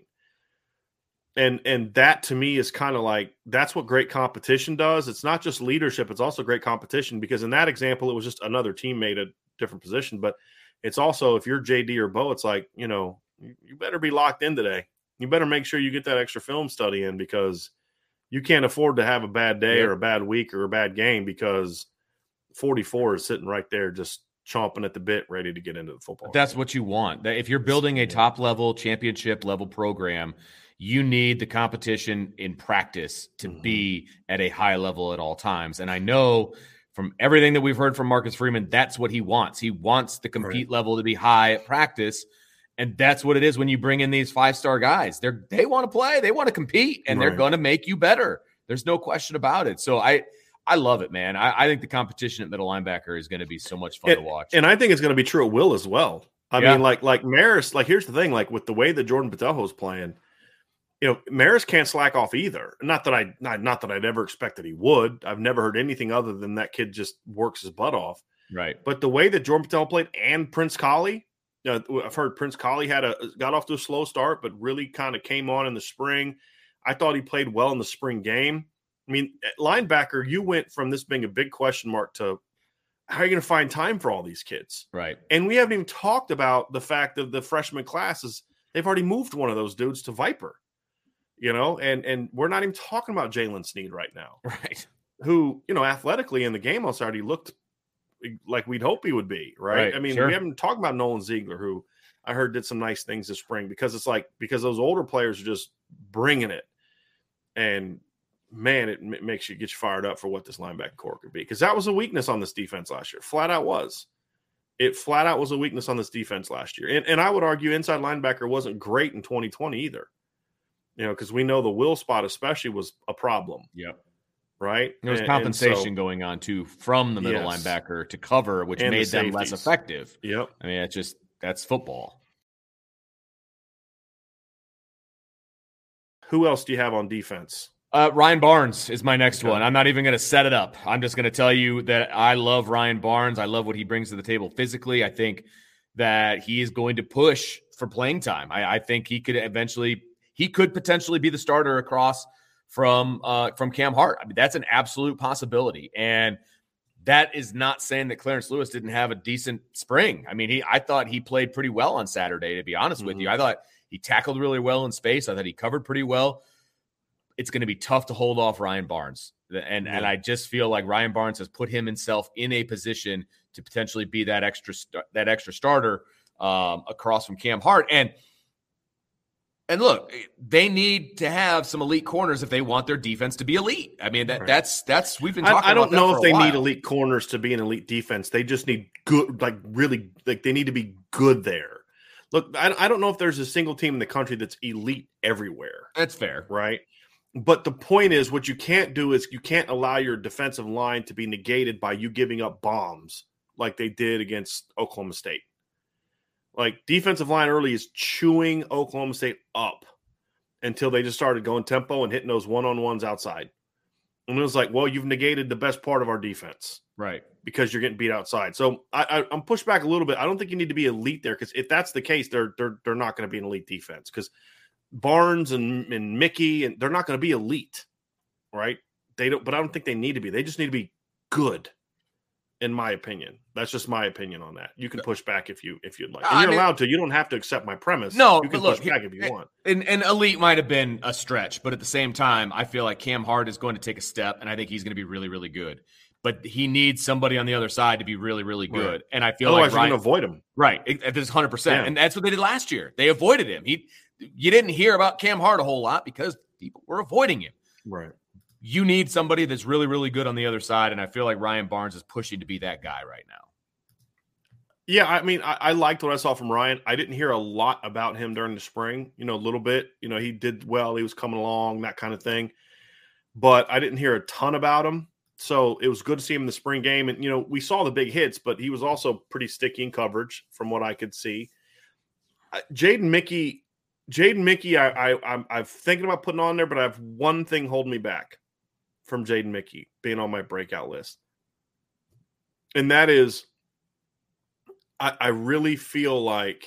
B: And and that to me is kind of like, that's what great competition does. It's not just leadership, it's also great competition, because in that example, it was just another teammate at a different position. But it's also, if you're J D or Bo, it's like, you know, you better be locked in today. You better make sure you get that extra film study in, because you can't afford to have a bad day
C: Yep.
B: or a bad week or a bad game, because forty-four is sitting right there just chomping at the bit, ready to get into the football.
C: That's what you want. If you're building a top level championship level program, you need the competition in practice to mm-hmm. be at a high level at all times. And I know from everything that we've heard from Marcus Freeman, that's what he wants. He wants the compete right. level to be high at practice. And that's what it is when you bring in these five-star guys. They're they want to play, they want to compete, and right. they're going to make you better. There's no question about it. So I I love it, man. I, I think the competition at middle linebacker is going to be so much fun
B: and,
C: to watch.
B: And I think it's going to be true at will as well. I yeah. mean, like like Maris, like here's the thing, like with the way that Jordan Botelho is playing, you know, Maris can't slack off either. Not that I not, not that I'd ever expected he would. I've never heard anything other than that kid just works his butt off.
C: Right.
B: But the way that Jordan Botelho played and Prince Collie, you know, I've heard Prince Collie had a got off to a slow start, but really kind of came on in the spring. I thought he played well in the spring game. I mean, at linebacker, you went from this being a big question mark to how are you going to find time for all these kids?
C: Right.
B: And we haven't even talked about the fact that the freshman classes, they've already moved one of those dudes to Viper, you know, and and we're not even talking about Jalen Sneed right now.
C: Right.
B: Who, you know, athletically in the game on Saturday looked like we'd hope he would be, right?
C: right.
B: I mean,
C: sure.
B: we haven't talked about Nolan Ziegler, who I heard did some nice things this spring, because it's like, because those older players are just bringing it. And man, it m- makes you get you fired up for what this linebacker core could be, because that was a weakness on this defense last year. Flat out was. It flat out was a weakness on this defense last year. And, and I would argue inside linebacker wasn't great in twenty twenty either, you know, because we know the will spot especially was a problem.
C: Yep.
B: Right.
C: There was
B: and,
C: compensation
B: and so,
C: going on too from the middle
B: yes.
C: linebacker to cover, which
B: and
C: made
B: the
C: them less effective.
B: Yep.
C: I mean, it's just, that's football.
B: Who else do you have on defense?
C: Uh, Ryan Barnes is my next
B: okay.
C: one. I'm not even going to set it up. I'm just going to tell you that I love Ryan Barnes. I love what he brings to the table physically. I think that he is going to push for playing time. I, I think he could eventually, he could potentially be the starter across from uh, from Cam Hart. I mean, that's an absolute possibility. And that is not saying that Clarence Lewis didn't have a decent spring. I mean, he I thought he played pretty well on Saturday, to be honest mm-hmm. with you. I thought he tackled really well in space. I thought he covered pretty well. It's going to be tough to hold off Ryan Barnes. And, mm-hmm. and I just feel like Ryan Barnes has put him himself in a position to potentially be that extra that extra starter um, across from Cam Hart. And And look, they need to have some elite corners if they want their defense to be elite. I mean, that, right. that's that's we've been talking.
B: I, I don't
C: about that
B: know
C: for
B: if they
C: a while.
B: need elite corners to be an elite defense. They just need good, like really, like they need to be good there. Look, I, I don't know if there's a single team in the country that's elite everywhere.
C: That's fair,
B: right? But the point is, what you can't do is you can't allow your defensive line to be negated by you giving up bombs like they did against Oklahoma State. Like, defensive line early is chewing Oklahoma State up until they just started going tempo and hitting those one-on-ones outside. And it was like, well, you've negated the best part of our defense.
C: Right. Because
B: you're getting beat outside. So I, I, I'm pushed back a little bit. I don't think you need to be elite there, because if that's the case, they're they're they're not going to be an elite defense, because Barnes and, and Mickey, and they're not going to be elite, right? They don't, but I don't think they need to be. They just need to be good. In my opinion, that's just my opinion on that. You can push back if you if you'd like. And you're I mean, allowed to. You don't have to accept my premise.
C: No,
B: you can
C: look,
B: push back if you want.
C: And, and elite might have been a stretch, but at the same time, I feel like Cam Hart is going to take a step, and I think he's going to be really, really good. But he needs somebody on the other side to be really, really good. Right. And I feel
B: Otherwise,
C: like Ryan,
B: you're going to avoid him.
C: Right, it, this is one hundred percent,
B: Yeah.
C: And that's what they did last year. They avoided him. He, you didn't hear about Cam Hart a whole lot because people were avoiding him.
B: Right.
C: You need somebody that's really, really good on the other side, and I feel like Ryan Barnes is pushing to be that guy right now.
B: Yeah, I mean, I, I liked what I saw from Ryan. I didn't hear a lot about him during the spring, you know, a little bit. You know, he did well. He was coming along, that kind of thing. But I didn't hear a ton about him. So it was good to see him in the spring game. And, you know, we saw the big hits, but he was also pretty sticky in coverage from what I could see. Uh, Jaden Mickey, Jaden Mickey, I, I, I'm, I'm thinking about putting on there, but I have one thing holding me back from Jaden Mickey being on my breakout list. And that is, I, I really feel like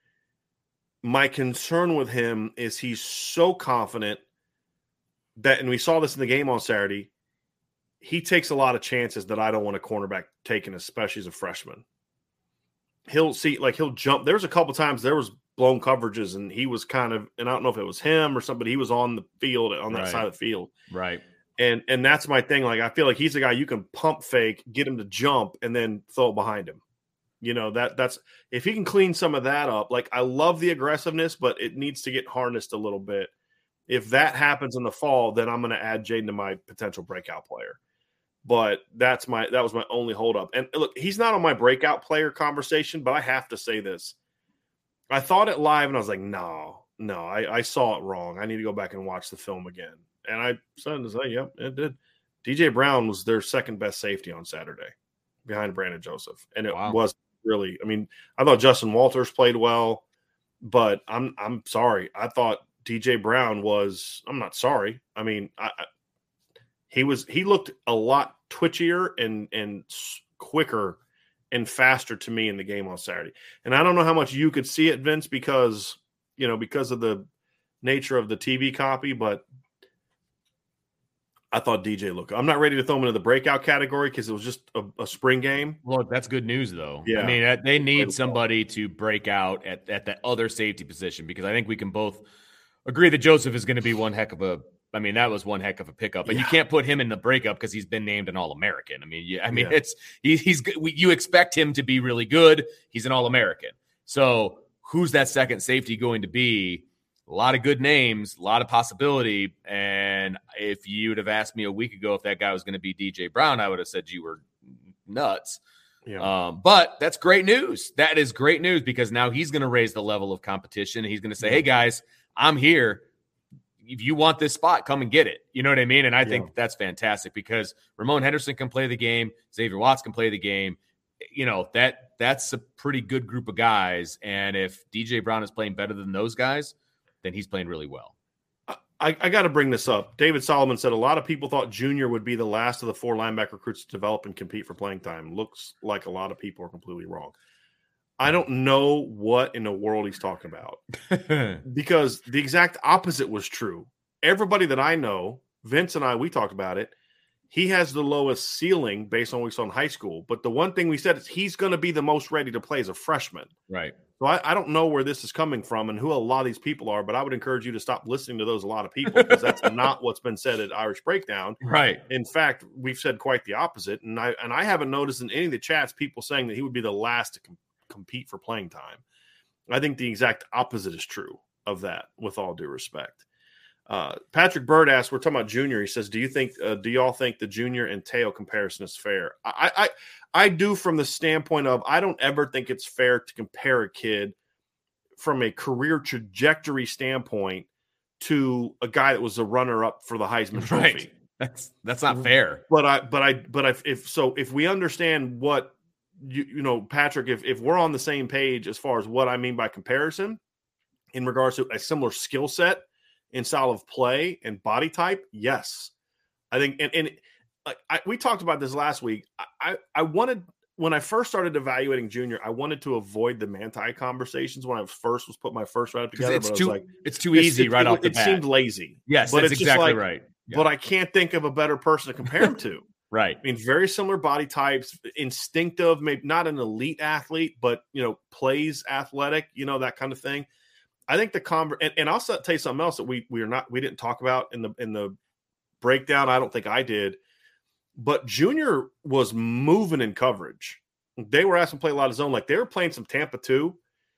B: my concern with him is he's so confident that, and we saw this in the game on Saturday, he takes a lot of chances that I don't want a cornerback taking, especially as a freshman. he'll see, like he'll jump. There was a couple times there was blown coverages, and he was kind of, and I don't know if it was him or somebody. He was on the field on that
C: right.
B: side of the field,
C: right?
B: And and that's my thing. Like I feel like he's a guy you can pump fake, get him to jump, and then throw it behind him. You know, that that's if he can clean some of that up. Like I love the aggressiveness, but it needs to get harnessed a little bit. If that happens in the fall, then I'm going to add Jaden to my potential breakout player. But that's my that was my only holdup. And look, he's not on my breakout player conversation, but I have to say this. I thought it live, and I was like, no, no, I, I saw it wrong. I need to go back and watch the film again. And I said, yep, it did. D J Brown was their second best safety on Saturday behind Brandon Joseph. And it wow. was really, I mean, I thought Justin Walters played well, but I'm I'm sorry. I thought D J Brown was, I'm not sorry. I mean, I, I, he was, he looked a lot twitchier and, and quicker and faster to me in the game on Saturday. And I don't know how much you could see it, Vince, because, you know, because of the nature of the T V copy, but I thought D J looked, I'm not ready to throw him into the breakout category because it was just a, a spring game.
C: Well, that's good news, though.
B: Yeah.
C: I mean, they need somebody to break out at, at that other safety position, because I think we can both agree that Joseph is going to be one heck of a, I mean, that was one heck of a pickup. And yeah. you can't put him in the breakup because he's been named an All-American. I mean, yeah, I mean, yeah. it's he, he's you expect him to be really good. He's an All-American. So who's that second safety going to be? A lot of good names, a lot of possibility. And if you would have asked me a week ago if that guy was going to be D J Brown, I would have said you were nuts. Yeah. Um, but that's great news. That is great news, because now he's going to raise the level of competition. And he's going to say, hey, guys, I'm here. If you want this spot, come and get it. You know what I mean? And I yeah. think that's fantastic, because Ramon Henderson can play the game. Xavier Watts can play the game. You know, that that's a pretty good group of guys. And if D J Brown is playing better than those guys, then he's playing really well.
B: I, I got to bring this up. David Solomon said a lot of people thought Junior would be the last of the four linebacker recruits to develop and compete for playing time. Looks like a lot of people are completely wrong. I don't know what in the world he's talking about, because the exact opposite was true. Everybody that I know, Vince and I, we talked about it. He has the lowest ceiling based on what we saw in high school. But the one thing we said is he's going to be the most ready to play as a freshman.
C: Right.
B: So I, I don't know where this is coming from and who a lot of these people are, but I would encourage you to stop listening to those a lot of people, because that's not what's been said at Irish Breakdown.
C: Right.
B: In fact, we've said quite the opposite. And I and I haven't noticed in any of the chats people saying that he would be the last to com- compete for playing time. I think the exact opposite is true of that, with all due respect. Uh, Patrick Bird asks, we're talking about Junior. He says, do you think, uh, do y'all think the Junior and Teo comparison is fair? I, I, I do, from the standpoint of, I don't ever think it's fair to compare a kid from a career trajectory standpoint to a guy that was a runner up for the Heisman Trophy.
C: Right. That's, that's not fair.
B: But I, but I, but I, if so, if we understand what you, you know, Patrick, if, if we're on the same page as far as what I mean by comparison in regards to a similar skill set in style of play and body type, yes. I think, and, and I, we talked about this last week. I, I wanted, when I first started evaluating Junior, I wanted to avoid the Manti conversations when I first was put my first round together.
C: It's
B: but
C: too,
B: I was like,
C: it's too easy
B: it,
C: right
B: it,
C: off the
B: it
C: bat.
B: It seemed lazy.
C: Yes,
B: but
C: that's
B: it's
C: exactly
B: like,
C: right. Yeah.
B: But I can't think of a better person to compare him to.
C: Right.
B: I mean, very similar body types, instinctive, maybe not an elite athlete, but, you know, plays athletic, you know, that kind of thing. I think the conver- and, and I'll tell you something else that we we are not we didn't talk about in the in the breakdown. I don't think I did, but Junior was moving in coverage. They were asking him to play a lot of zone, like they were playing some Tampa too,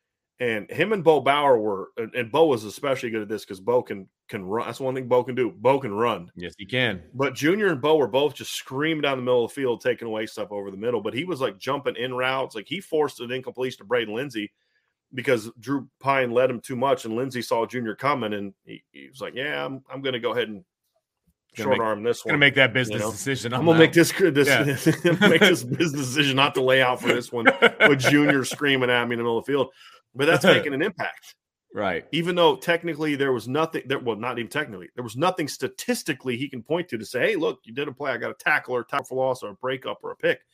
B: and him and Bo Bauer were, and, and Bo was especially good at this because Bo can can run. That's one thing Bo can do. Bo can run.
C: Yes, he can.
B: But Junior and Bo were both just screaming down the middle of the field, taking away stuff over the middle. But he was like jumping in routes, like he forced an incompletion to Braden Lindsey, because Drew Pine led him too much, and Lindsey saw Junior coming, and he, he was like, yeah, I'm I'm going to go ahead and short
C: make,
B: arm this one.
C: Going to make that business
B: you know?
C: decision.
B: I'm going to make this, this yeah. make this business decision not to lay out for this one with Junior screaming at me in the middle of the field. But that's making an impact.
C: Right.
B: Even though technically there was nothing, there, well, not even technically, there was nothing statistically he can point to to say, hey, look, you did a play. I got a tackle or a tackle for loss or a breakup or a pick.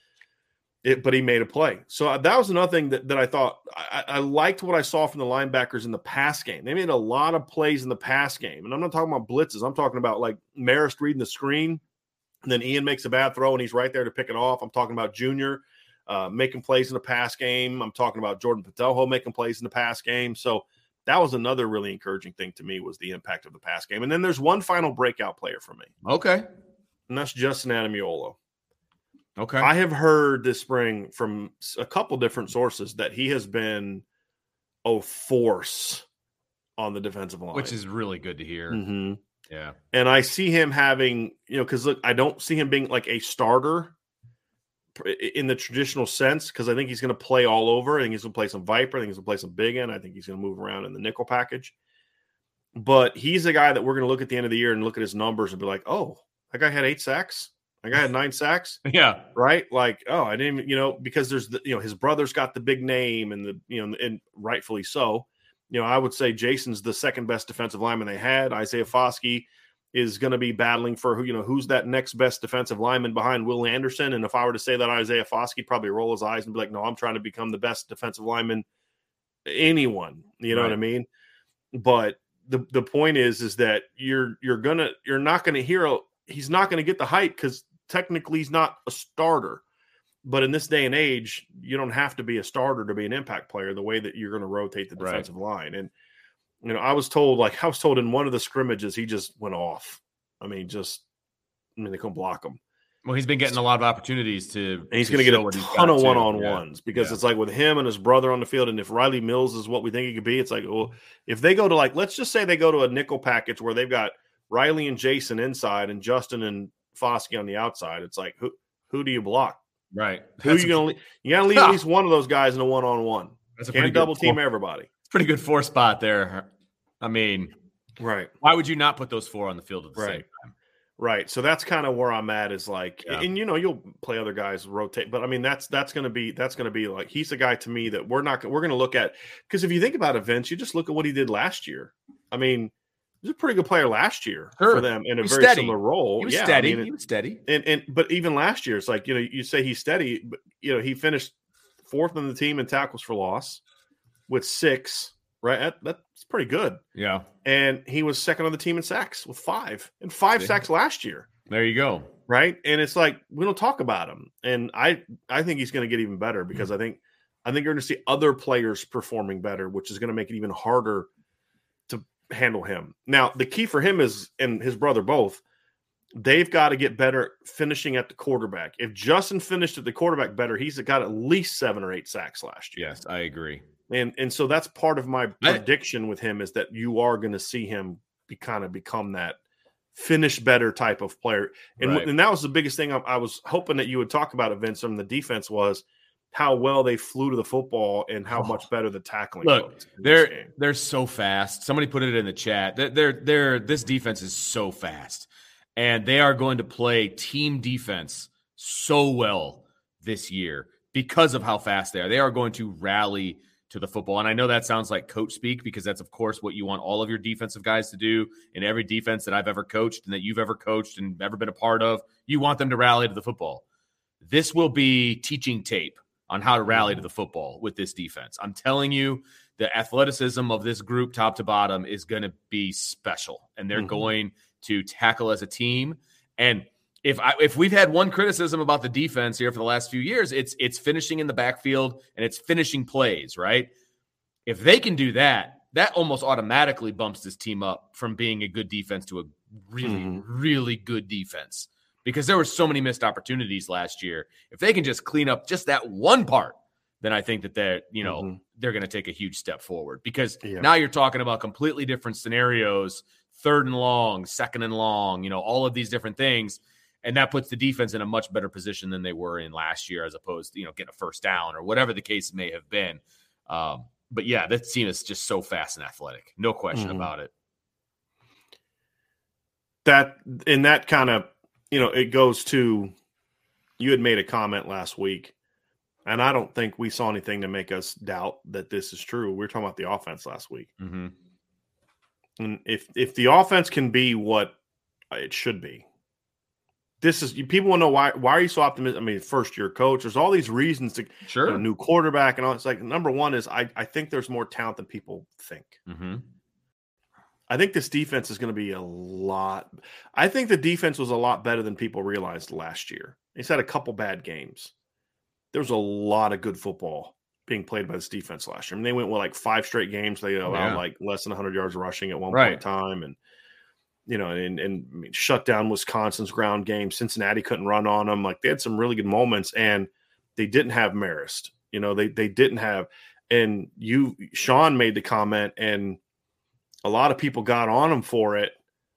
B: It, but he made a play. So that was another thing that, that I thought I, I liked what I saw from the linebackers in the pass game. They made a lot of plays in the pass game. And I'm not talking about blitzes. I'm talking about like Marist reading the screen, and then Ian makes a bad throw and he's right there to pick it off. I'm talking about Junior uh, making plays in the pass game. I'm talking about Jordan Patelho making plays in the pass game. So that was another really encouraging thing to me, was the impact of the pass game. And then there's one final breakout player for me.
C: Okay.
B: And that's Justin Ademilola.
C: Okay.
B: I have heard this spring from a couple different sources that he has been a force on the defensive line.
C: Which is really good to hear.
B: Mm-hmm.
C: Yeah.
B: And I see him having, you know, because look, I don't see him being like a starter in the traditional sense, because I think he's going to play all over. I think he's going to play some Viper. I think he's going to play some big end. I think he's going to move around in the nickel package. But he's a guy that we're going to look at the end of the year and look at his numbers and be like, oh, that guy had eight sacks. That guy had nine sacks.
C: Yeah.
B: Right? Like, oh, I didn't even, you know, because there's, the, you know, his brother's got the big name and the, you know, and rightfully so. You know, I would say Jason's the second best defensive lineman they had. Isaiah Foskey is going to be battling for who, you know, who's that next best defensive lineman behind Will Anderson. And if I were to say that Isaiah Foskey, probably roll his eyes and be like, no, I'm trying to become the best defensive lineman anyone, you know
C: right.
B: what I mean? But the, the point is, is that you're, you're going to, you're not going to hear, a, he's not going to get the hype because technically he's not a starter. But in this day and age, you don't have to be a starter to be an impact player, the way that you're going to rotate the defensive right. line. And, you know, I was told, like, I was told in one of the scrimmages, he just went off. I mean, just, I mean, they couldn't block him.
C: Well, he's been getting a lot of opportunities to.
B: And he's
C: going
B: to get a ton of one-on-ones, yeah. because yeah. it's like with him and his brother on the field. And if Riley Mills is what we think he could be, it's like, well, if they go to, like, let's just say they go to a nickel package where they've got Riley and Jason inside and Justin and Foskey on the outside, it's like, who, who do you block?
C: Right.
B: Who are you going to – you got to leave at least one of those guys in a one-on-one.
C: That's a
B: Can't double team four, everybody.
C: It's a pretty good four spot there. I mean –
B: right.
C: Why would you not put those four on the field at the
B: right.
C: same time?
B: Right. So that's kind of where I'm at, is like yeah. – and, you know, you'll play other guys rotate. But, I mean, that's that's going to be – that's going to be like – he's a guy to me that we're not – we're going to look at – because if you think about it, Vince, you just look at what he did last year. I mean – he was a pretty good player last year
C: sure.
B: for them in a very
C: steady.
B: similar role.
C: He was
B: yeah,
C: steady.
B: I mean,
C: he was steady.
B: And and but even last year, it's like, you know, you say he's steady, but you know, he finished fourth on the team in tackles for loss with six. Right, that, that's pretty good.
C: Yeah,
B: and he was second on the team in sacks with five and five See? sacks last year.
C: There you go.
B: Right, and it's like we don't talk about him, and I I think he's going to get even better because mm-hmm. I think I think you're going to see other players performing better, which is going to make it even harder handle him. Now, the key for him is, and his brother both, they've got to get better finishing at the quarterback. If Justin finished at the quarterback better, he's got at least seven or eight sacks last year.
C: Yes, I agree.
B: And and so that's part of my prediction I, with him, is that you are going to see him be kind of become that finish better type of player. And, right. and that was the biggest thing I, I was hoping that you would talk about, Vince, from the defense, was how well they flew to the football and how much better the tackling
C: Look,
B: was.
C: they're they're so fast. Somebody put it in the chat. They're, they're they're this defense is so fast, and they are going to play team defense so well this year because of how fast they are. They are going to rally to the football, and I know that sounds like coach speak, because that's of course what you want all of your defensive guys to do in every defense that I've ever coached and that you've ever coached and ever been a part of. You want them to rally to the football. This will be teaching tape on how to rally to the football with this defense. I'm telling you, the athleticism of this group, top to bottom, is going to be special, and they're mm-hmm. going to tackle as a team. And if I, if we've had one criticism about the defense here for the last few years, it's it's finishing in the backfield and it's finishing plays, right? If they can do that, that almost automatically bumps this team up from being a good defense to a really, mm-hmm. really good defense. Because there were so many missed opportunities last year. If they can just clean up just that one part, then I think that they're, you know, mm-hmm. they're going to take a huge step forward. Because yeah. now you're talking about completely different scenarios, third and long, second and long, you know, all of these different things. And that puts the defense in a much better position than they were in last year, as opposed to, you know, getting a first down or whatever the case may have been. Um, but yeah, this team is just so fast and athletic. No question mm-hmm. about it.
B: That, in that kind of, you know, it goes to, you had made a comment last week, and I don't think we saw anything to make us doubt that this is true. We were talking about the offense last week.
C: Mm-hmm.
B: And if if the offense can be what it should be, this is, people want to know why, why are you so optimistic? I mean, first year coach, there's all these reasons to,
C: sure.
B: you know, new quarterback and all. It's like, number one is I, I think there's more talent than people think.
C: Mm-hmm.
B: I think this defense is going to be a lot. I think the defense was a lot better than people realized last year. It's had a couple bad games. there was a lot of good football being played by this defense last year. I mean, they went with like five straight games. They allowed oh, yeah. like less than one hundred yards rushing at one right. point in time. And, you know, and, and I mean, shut down Wisconsin's ground game. Cincinnati couldn't run on them. Like, they had some really good moments, and they didn't have Marist. You know, they they didn't have – and you – Sean made the comment, and a lot of people got on him for it.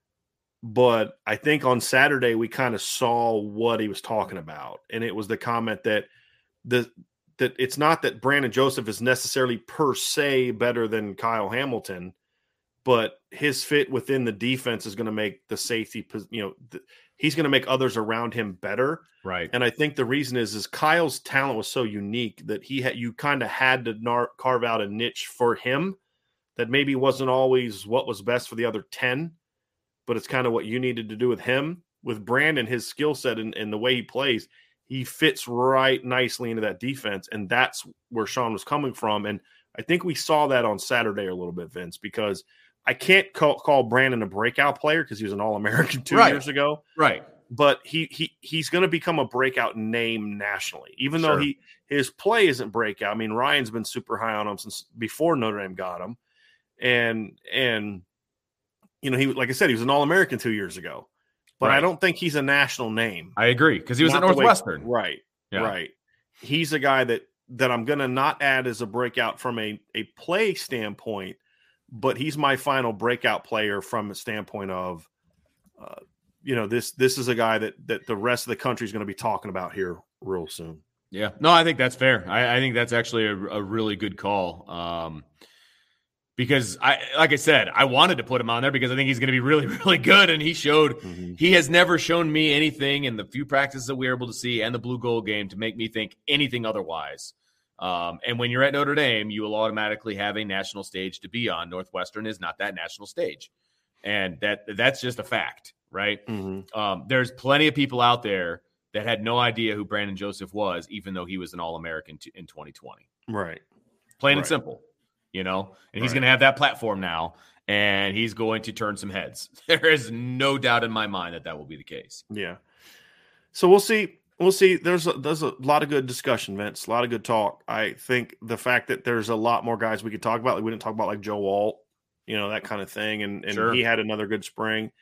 B: But I think on Saturday we kind of saw what he was talking about. And it was the comment that the – that it's not that Brandon Joseph is necessarily per se better than Kyle Hamilton, but his fit within the defense is going to make the safety, you know, th- he's going to make others around him better.
C: Right.
B: And I think the reason is, is Kyle's talent was so unique that he had, you kind of had to nar- carve out a niche for him that maybe wasn't always what was best for the other ten, but it's kind of what you needed to do with him. With Brandon, his skill set and, and the way he plays, he fits right nicely into that defense, and that's where Sean was coming from. And I think we saw that on Saturday a little bit, Vince, because I can't call, call Brandon a breakout player because he was an All-American two right. years ago.
C: Right.
B: But he he he's going to become a breakout name nationally, even
C: sure.
B: though he his play isn't breakout. I mean, Ryan's been super high on him since before Notre Dame got him. And, and you know, he like I said, he was an All-American two years ago. But right. I don't think he's a national name.
C: I agree, because he was not at Northwestern.
B: Way, right, yeah. right. He's a guy that that I'm going to not add as a breakout from a, a play standpoint, but he's my final breakout player from a standpoint of, uh, you know, this this is a guy that that the rest of the country is going to be talking about here real soon.
C: Yeah, no, I think that's fair. I, I think that's actually a, a really good call. Um, Because, I, like I said, I wanted to put him on there because I think he's going to be really, really good. And he showed mm-hmm. – he has never shown me anything in the few practices that we were able to see and the blue gold game to make me think anything otherwise. Um, and when you're at Notre Dame, you will automatically have a national stage to be on. Northwestern is not that national stage. And that that's just a fact, right?
B: Mm-hmm.
C: Um, there's plenty of people out there that had no idea who Brandon Joseph was, even though he was an All-American t- in twenty twenty.
B: Right.
C: Plain
B: right.
C: and simple. You know, and he's
B: right.
C: going to have that platform now, and he's going to turn some heads. There is no doubt in my mind that that will be the case.
B: Yeah. So we'll see. We'll see. There's a, there's a lot of good discussion, Vince, a lot of good talk. I think the fact that there's a lot more guys we could talk about, like we didn't talk about like Joe Alt, you know, that kind of thing. And, and
C: sure.
B: he had another good spring.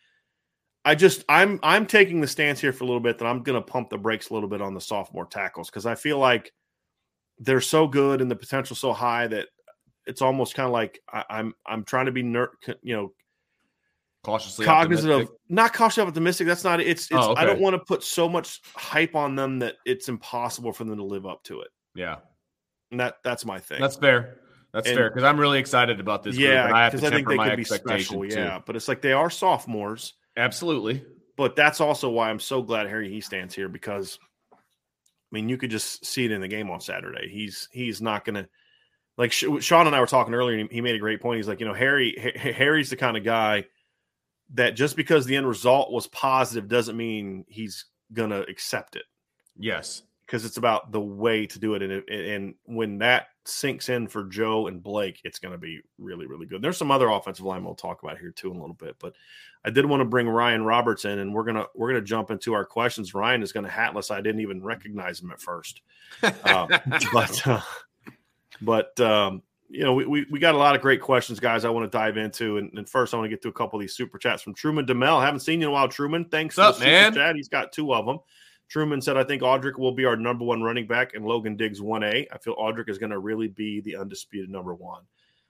B: I just, I'm, I'm taking the stance here for a little bit that I'm going to pump the brakes a little bit on the sophomore tackles, because I feel like they're so good and the potential so high that it's almost kind of like I, I'm I'm trying to be ner- you know
C: cautiously
B: cognizant
C: optimistic.
B: of not cautiously optimistic. That's not it's. it's
C: oh, okay.
B: I don't want to put so much hype on them that it's impossible for them to live up to it.
C: Yeah,
B: and that that's my thing.
C: That's fair. That's and, fair because I'm really excited about this.
B: Yeah,
C: group, and I have to
B: I think
C: temper
B: they
C: my
B: could be special.
C: Too.
B: Yeah, but it's like they are sophomores.
C: Absolutely.
B: But that's also why I'm so glad Harry he stands here, because I mean you could just see it in the game on Saturday. He's he's not going to. Like Sean and I were talking earlier, and he made a great point. He's like, you know, Harry, Harry's the kind of guy that just because the end result was positive doesn't mean he's going to accept it.
C: Yes.
B: Because it's about the way to do it. And, and when that sinks in for Joe and Blake, it's going to be really, really good. There's some other offensive line we'll talk about here too in a little bit. But I did want to bring Ryan Roberts in, and we're going to we're gonna jump into our questions. Ryan is going to hatless. I didn't even recognize him at first. Uh, but uh, – But, um, you know, we, we we got a lot of great questions, guys, I want to dive into. And, and first, I want to get to a couple of these super chats from Truman DeMel. Haven't seen you in a while, Truman. Thanks
C: What's
B: for
C: up,
B: the
C: man?
B: super chat. He's got two of them. Truman said, I think Audric will be our number one running back and Logan Diggs one A. I feel Audric is going to really be the undisputed number one.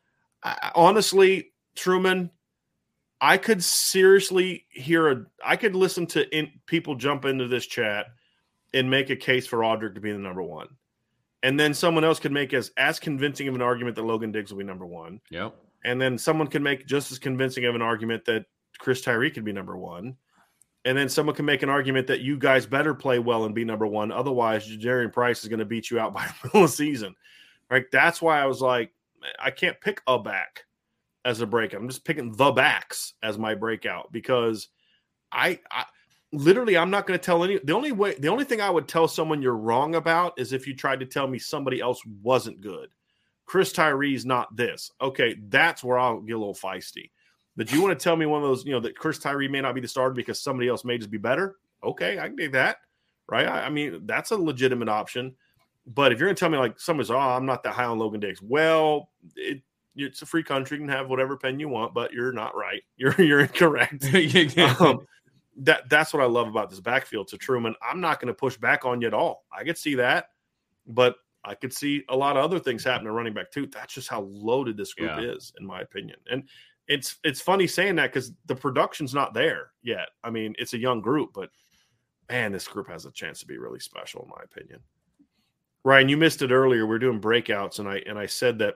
B: I, honestly, Truman, I could seriously hear a – I could listen to in, people jump into this chat and make a case for Audric to be the number one. And then someone else could make as, as convincing of an argument that Logan Diggs will be number one.
C: Yep.
B: And then someone could make just as convincing of an argument that Chris Tyree could be number one. And then someone can make an argument that you guys better play well and be number one. Otherwise, Jadarian Price is going to beat you out by the middle of the season. Right? That's why I was like, I can't pick a back as a breakout. I'm just picking the backs as my breakout because I, I – literally, I'm not going to tell any. The only way, the only thing I would tell someone you're wrong about is if you tried to tell me somebody else wasn't good. Chris Tyree's not this. Okay, that's where I'll get a little feisty. But you want to tell me one of those, you know, that Chris Tyree may not be the starter because somebody else may just be better? Okay, I can do that, right? I, I mean, that's a legitimate option. But if you're going to tell me like someone's, oh, I'm not that high on Logan Diggs. Well, it, it's a free country. You can have whatever pen you want, but you're not right. You're you're incorrect. um, that that's what I love about this backfield to Truman. I'm not going to push back on you at all. I could see that, but I could see a lot of other things happening running back too. That's just how loaded this group
C: yeah.
B: is, in my opinion. And it's it's funny saying that because the production's not there yet. I mean, it's a young group, but man, this group has a chance to be really special, in my opinion. Ryan, you missed it earlier. We we're doing breakouts, and I and I said that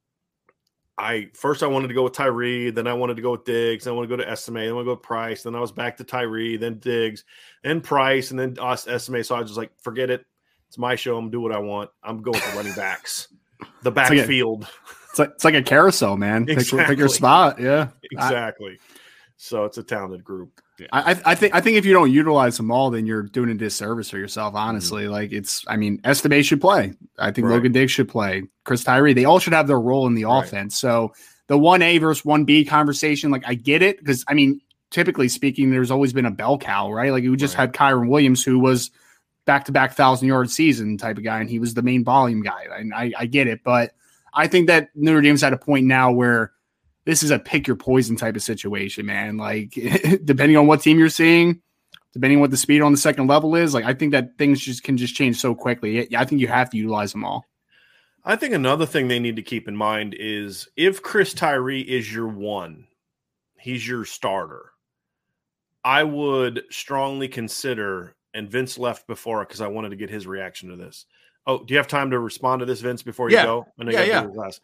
B: I first I wanted to go with Tyree, then I wanted to go with Diggs, then I want to go to Estime, then I want to go with Price, then I was back to Tyree, then Diggs, and Price, and then us Estime. So I was just like, forget it. It's my show. I'm gonna do what I want. I'm going with the running backs, the backfield.
E: It's like, it's like a carousel, man.
B: Exactly.
E: Pick, pick your spot. Yeah,
B: exactly. I, so it's a talented group.
E: I, I think I think if you don't utilize them all, then you're doing a disservice for yourself. Honestly, mm-hmm. like it's. I mean, Estime should play. I think right. Logan Diggs should play. Chris Tyree. They all should have their role in the right. offense. So the one A versus one B conversation, like I get it because I mean, typically speaking, there's always been a bell cow, right? Like we just right. had Kyron Williams, who was back-to-back thousand-yard season type of guy, and he was the main volume guy. And I, I get it, but I think that Notre Dame's at a point now where this is a pick-your-poison type of situation, man. Like, depending on what team you're seeing, depending on what the speed on the second level is, like I think that things just can just change so quickly. I think you have to utilize them all.
B: I think another thing they need to keep in mind is if Chris Tyree is your one, he's your starter, I would strongly consider – and Vince left before because I wanted to get his reaction to this. Oh, do you have time to respond to this, Vince, before you
C: yeah.
B: go? I know
C: yeah,
B: you
C: yeah.
B: Class.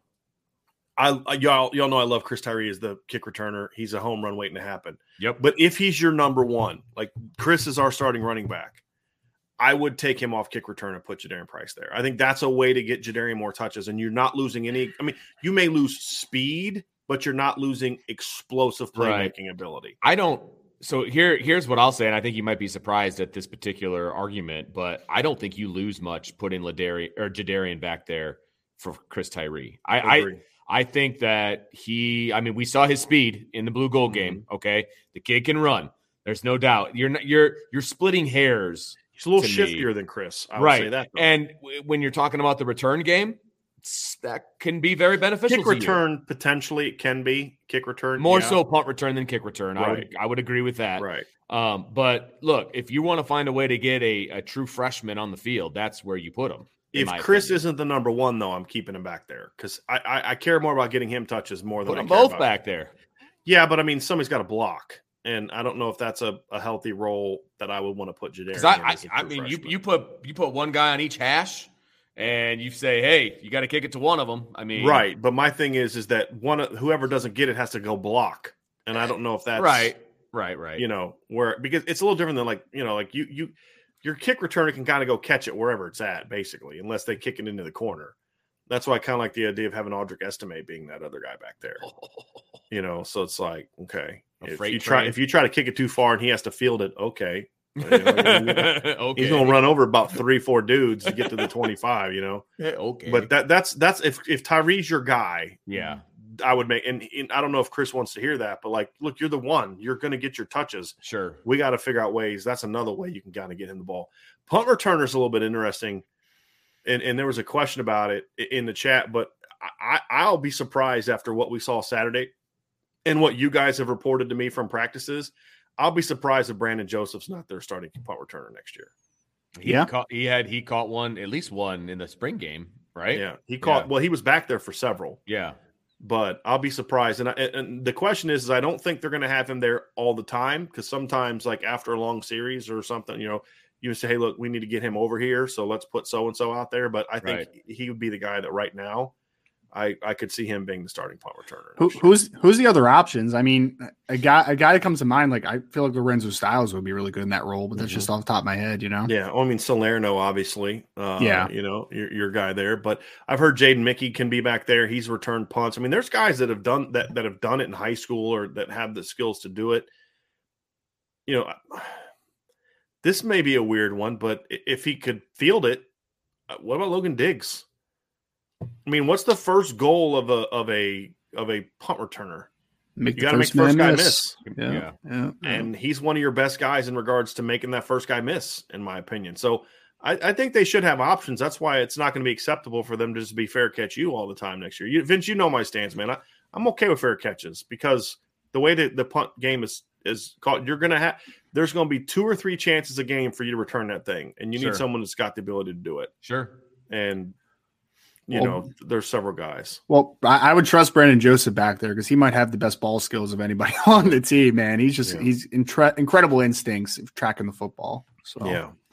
B: I, I y'all, y'all know I love Chris Tyree as the kick returner. He's a home run waiting to happen.
C: Yep.
B: But if he's your number one, like Chris is our starting running back, I would take him off kick return and put Jadarian Price there. I think that's a way to get Jadarian more touches, and you're not losing any. I mean, you may lose speed, but you're not losing explosive playmaking right. ability.
C: I don't. So here, here's what I'll say, and I think you might be surprised at this particular argument, but I don't think you lose much putting Ladarian or Jadarian back there for Chris Tyree. I, I, I, I think that he. I mean, we saw his speed in the blue gold mm-hmm. game. Okay, the kid can run. There's no doubt. You're not. You're you're splitting hairs.
B: He's a little shiftier me. than Chris. I would
C: right.
B: say that. Though.
C: And w- when you're talking about the return game, that can be very beneficial.
B: Kick
C: to
B: return
C: you.
B: potentially it can be kick return
C: more
B: yeah.
C: so punt return than kick return.
B: Right.
C: I would I would agree with that.
B: Right.
C: Um, but look, if you want to find a way to get a, a true freshman on the field, that's where you put him.
B: If Chris opinion. isn't the number one, though, I'm keeping him back there because I, I I care more about getting him touches more than
C: put
B: I
C: them
B: care
C: both
B: about
C: back
B: him.
C: there.
B: Yeah, but I mean, somebody's got to block. And I don't know if that's a, a healthy role that I would want to put Jadarian.
C: I, I, I mean, you you put you put one guy on each hash, and you say, "Hey, you got to kick it to one of them." I mean,
B: right. But my thing is, is that one whoever doesn't get it has to go block, and I don't know if that's
C: right, right, right.
B: You know, where because it's a little different than like you know, like you you your kick returner can kind of go catch it wherever it's at, basically, unless they kick it into the corner. That's why I kind of like the idea of having Audric Estime being that other guy back there. You know, so it's like okay. If you try, if you try to kick it too far and he has to field it, okay, you know, okay. He's going to run over about three, four dudes to get to the twenty-five. You know,
C: yeah, okay.
B: But that that's that's if if Tyree's your guy,
C: yeah,
B: I would make. And, and I don't know if Chris wants to hear that, but like, look, you're the one. You're going to get your touches.
C: Sure,
B: we got to figure out ways. That's another way you can kind of get him the ball. Punt returner's a little bit interesting, and and there was a question about it in the chat, but I I'll be surprised after what we saw Saturday. And what you guys have reported to me from practices, I'll be surprised if Brandon Joseph's not their starting punt returner next year.
C: He yeah, caught, he had he caught one at least one in the spring game, right?
B: Yeah, he caught. Yeah. Well, he was back there for several.
C: Yeah,
B: but I'll be surprised. And I, and the question is, is I don't think they're going to have him there all the time because sometimes, like after a long series or something, you know, you say, "Hey, look, we need to get him over here, so let's put so and so out there." But I think right. he would be the guy that right now. I, I could see him being the starting punt returner.
E: Who, who's who's the other options? I mean, a guy a guy that comes to mind, like I feel like Lorenzo Styles would be really good in that role, but that's mm-hmm. just off the top of my head, you know.
B: Yeah, well, I mean Salerno, obviously. Uh,
E: yeah,
B: you know your, your guy there, but I've heard Jaden Mickey can be back there. He's returned punts. I mean, there's guys that have done that that have done it in high school or that have the skills to do it. You know, this may be a weird one, but if he could field it, what about Logan Diggs? I mean, what's the first goal of a of a of a punt returner?
E: Make
B: you got to make the first guy miss.
E: miss. Yeah. Yeah.
B: yeah, and he's one of your best guys in regards to making that first guy miss, in my opinion. So I, I think they should have options. That's why it's not going to be acceptable for them to just be fair catch you all the time next year. You, Vince, you know my stance, man. I, I'm okay with fair catches because the way that the punt game is is called, you're going to have there's going to be two or three chances a game for you to return that thing, and you
C: Sure.
B: need someone that's got the ability to do it.
C: Sure.
B: And you
E: well,
B: know, there's several guys.
E: Well, I, I would trust Brandon Joseph back there because he might have the best ball skills of anybody on the team. Man, he's just
B: Yeah.
E: he's intre- incredible instincts of tracking the football. So
B: Yeah.